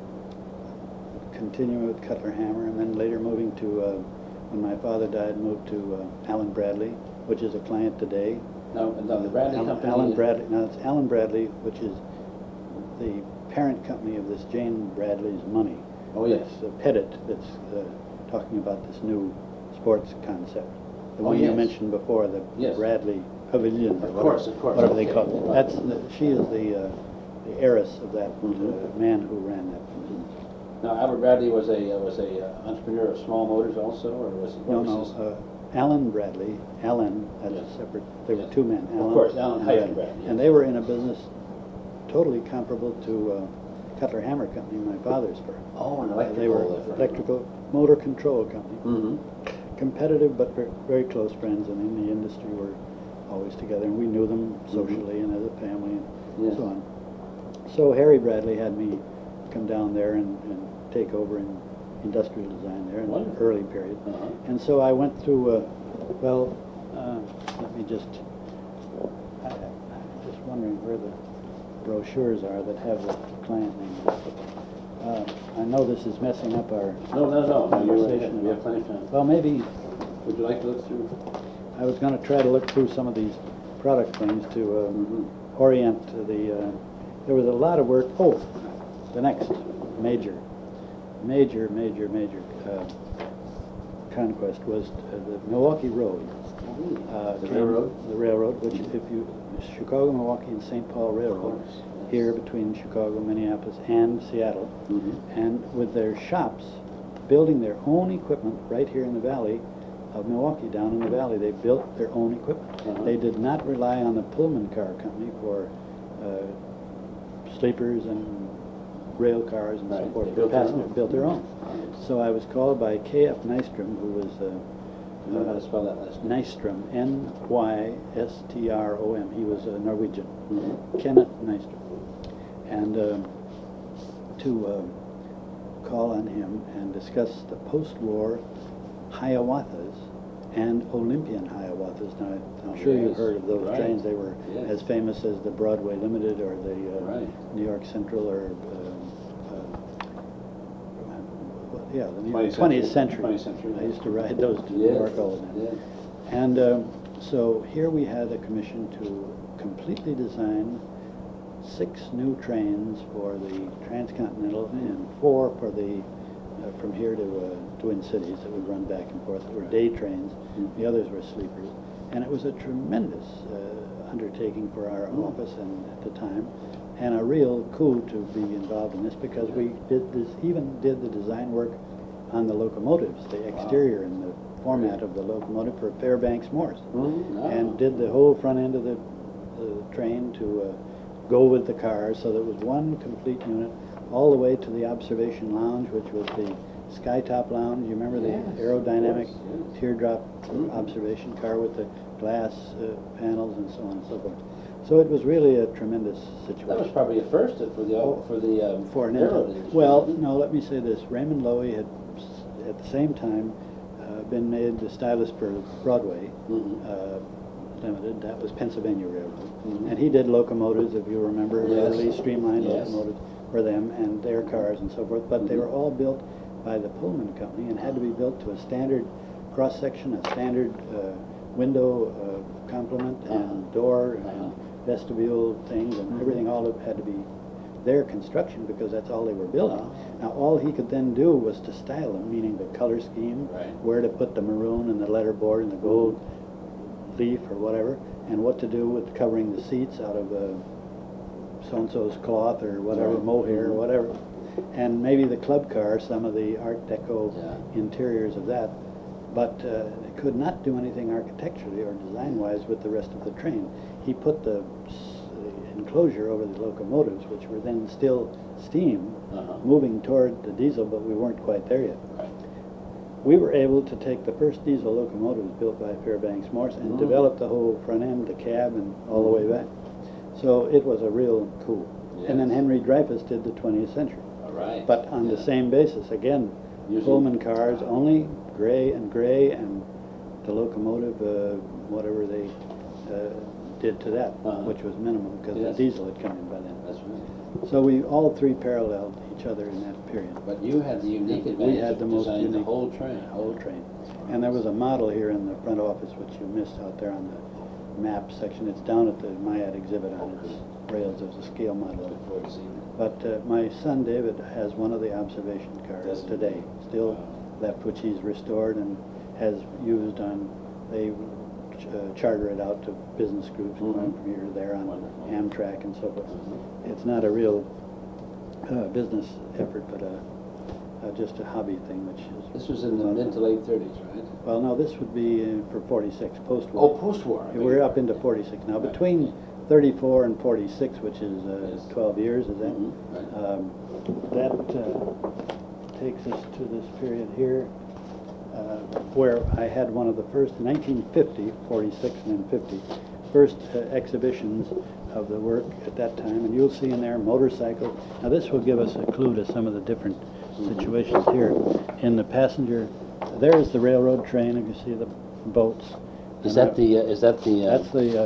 continuing with Cutler Hammer, and then later moving to, when my father died, moved to Allen Bradley, which is a client today. Now, the Bradley Company. Allen Bradley. Now it's Allen Bradley, which is the parent company of this Jane Bradley's Money. Oh, yes. It's Pettit that's talking about this new sports concept. The Oh, one you yes. mentioned before, the Yes. Bradley Pavilion. or Of course, Whatever they okay. call it. That's she is the heiress of that Mhm. man who ran that business. Now, Albert Bradley was a entrepreneur of small motors also, or was he? No, Allen Bradley. Allen, that's Yes. a separate. There were Yes. two men. Of course, Allen and hyphen Bradley, yes. And they were in a business totally comparable to Cutler Hammer Company, my father's firm. Oh, an They electrical. were electrical motor control company. Mm-hmm. Competitive, but very close friends, and in the industry were always together, and we knew them socially and as a family and Yes. so on. So Harry Bradley had me come down there and take over in industrial design there in the Wonderful. early period. Uh-huh. And so I went through, let me just, I'm just wondering where the brochures are that have the client name. I know this is messing up our No, you were ahead. conversation. We have plenty of time. Well, maybe Would you like to look through? I was going to try to look through some of these product things to Mhm. orient the. There was a lot of work. Oh, the next major conquest was the Milwaukee Road. The railroad? The railroad, which Chicago, Milwaukee, and St. Paul Railroad, course, yes. here between Chicago, Minneapolis, and Seattle, Mhm. and with their shops building their own equipment right here in the valley of Milwaukee, down in the valley. They built their own equipment. Uh-huh. They did not rely on the Pullman Car Company for sleepers and rail cars and so Right. forth. They for built their passengers. own. Built their own. So I was called by K.F. Nystrom, who was You know how to spell that last name? Nystrom, Nystrom. He was a Norwegian. Mhm. Kenneth Nystrom. And to call on him and discuss the post-war Hiawatha's and Olympian Hiawathas. Now, I'm sure you've Yes, heard of those right. trains. They were Yes. as famous as the Broadway Limited or the Right. New York Central or the New 20th 20th century. century. 20th century, I yes. used to ride those to New Yes, York all the time. yes. And so here we had a commission to completely design 6 new trains for the Transcontinental and 4 for the from here to Twin Cities that would run back and forth. They were day trains. The others were sleepers. And it was a tremendous undertaking for our office and at the time, and a real coup to be involved in this, because we did the design work on the locomotives, the exterior and the format of the locomotive for Fairbanks Morse, and did the whole front end of the train to go with the cars, so there was one complete unit all the way to the observation lounge, which was the Skytop Lounge. You remember the aerodynamic teardrop observation car with the glass panels and so on and so forth. So it was really a tremendous situation. That was probably a first for an aero industry. Well, no, let me say this. Raymond Loewy had, at the same time, been made the stylist for Broadway Limited. That was Pennsylvania Railroad. And he did locomotives, if you remember, early streamlined locomotives for them and their cars and so forth. But they were all built by the Pullman Company and had to be built to a standard cross-section, a standard window complement and door and vestibule things, and everything all had to be their construction, because that's all they were building. Now all he could then do was to style them, meaning the color scheme, where to put the maroon and the letterboard and the gold leaf or whatever, and what to do with covering the seats out of so-and-so's cloth or whatever, mohair or whatever. And maybe the club car, some of the Art Deco interiors of that, but could not do anything architecturally or design-wise with the rest of the train. He put the enclosure over the locomotives, which were then still steam, moving toward the diesel, but we weren't quite there yet. We were able to take the first diesel locomotives built by Fairbanks Morse and develop the whole front end, the cab, and all the way back. So it was a real coup. And then Henry Dreyfuss did the 20th century. But on the same basis, again, Pullman cars, only gray, and the locomotive, whatever they did to that, which was minimum, because the diesel had come in by then. That's right. So we all three paralleled each other in that period. But you had the unique advantage We had the of most designing unique, the whole train. Whole train. And there was a model here in the front office, which you missed out there on the map section. It's down at the MIAD exhibit on its rails. There's a scale model of it. But my son David has one of the observation cars today. Still left, which he's restored and has used on, they charter it out to business groups going from here to there on Amtrak and so forth. It's not a real business effort, but just a hobby thing, which is... This was in the mid to late 30s, right? Well, no, this would be for 46, post-war. Oh, post-war. We're up into 46 now. Between 34 and 46, which is 12 years, is that? That takes us to this period here, where I had one of the first, 1950, 46 and then 50, first exhibitions of the work at that time. And you'll see in there motorcycle. Now this will give us a clue to some of the different situations here. In the passenger, there's the railroad train, if you see the boats. Is that the That's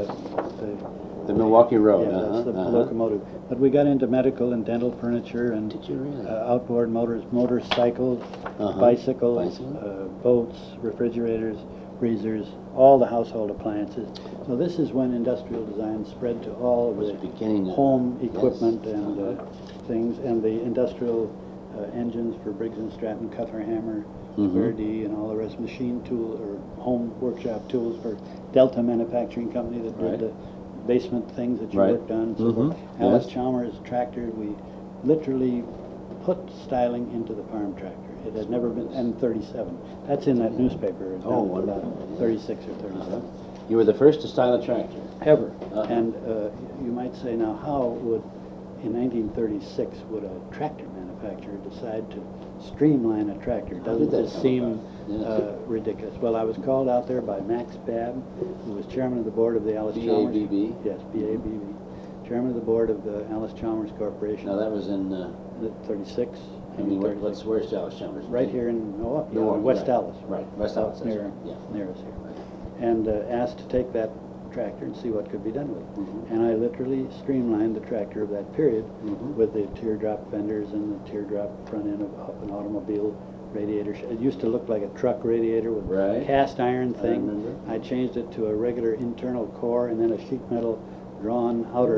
the Milwaukee Road? Yeah, that's the locomotive. But we got into medical and dental furniture and Did you really? Outboard motorcycles, bicycles, boats, refrigerators, freezers, all the household appliances. So this is when industrial design spread to all of the home equipment and things, and the industrial engines for Briggs & Stratton, Cutler Hammer, Verdi, and all the rest, machine tool or home workshop tools for Delta Manufacturing Company that did the basement things that you worked on. So Alice Chalmers tractor, we literally put styling into the farm tractor. It had never been, and 37. That's in that newspaper. Oh, wonderful. 36 or 37. You were the first to style a tractor. Ever. And you might say, now how would, in 1936, would a tractor manufacturer decide to streamline a tractor? Doesn't this seem ridiculous? Well, I was called out there by Max Babb, who was chairman of the board of the Alice Chalmers. B-A-B-B? Yes, B-A-B-B. Chairman of the board of the Alice Chalmers Corporation. Now that was in... 36. I mean, where's Alice Chalmers? Right here in West Alice. Right, West Alice. Near us here. And asked to take that tractor and see what could be done with it. And I literally streamlined the tractor of that period with the teardrop fenders and the teardrop front end of an automobile radiator. It used to look like a truck radiator with a cast iron thing. I changed it to a regular internal core and then a sheet metal drawn outer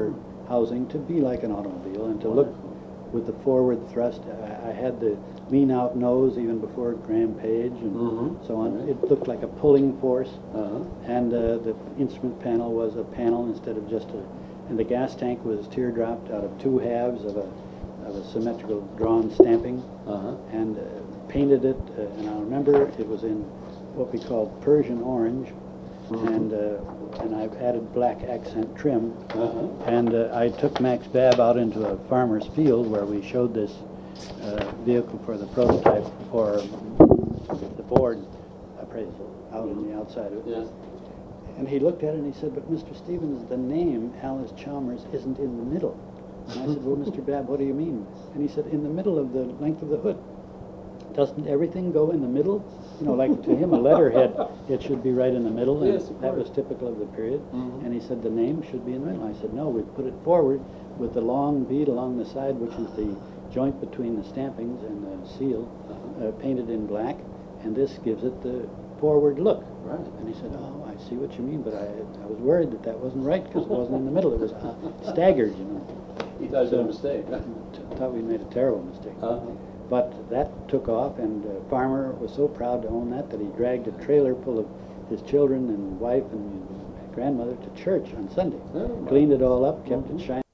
housing to be like an automobile and to look Wonderful. with the forward thrust. I had the lean out nose even before Graham Page and Mhm. so on. Right. It looked like a pulling force. Uh-huh. And the instrument panel was a panel instead of just a, and the gas tank was teardropped out of two halves of a symmetrical drawn stamping, Uh-huh. and painted it, and I remember it was in what we called Persian orange, and I've added black accent trim, Uh-huh. and I took Max Babb out into a farmer's field where we showed this vehicle for the prototype for the board appraisal out on the outside of it. Yes. And he looked at it and he said, "But Mr. Stevens, the name Alice Chalmers isn't in the middle." And I said, "Well, Mr. Babb, what do you mean?" And he said, "In the middle of the length of the hood. Doesn't everything go in the middle? You know, like to him, a letterhead, it should be right in the middle." And Yes, of that course. was typical of the period. Mhm. And he said, "The name should be in the middle." I said, "No, we put it forward with the long bead along the side, which is the joint between the stampings and the seal, painted in black, and this gives it the forward look." Right. And he said, "Oh, I see what you mean, but I was worried that that wasn't right because it wasn't in the middle. It was staggered, you know." He thought it was a So- mistake. Thought we made a terrible mistake. Uh-huh. But that took off, and Farmer was so proud to own that he dragged a trailer full of his children and wife and grandmother to church on Sunday. Oh, my. Cleaned it all up, kept it shiny.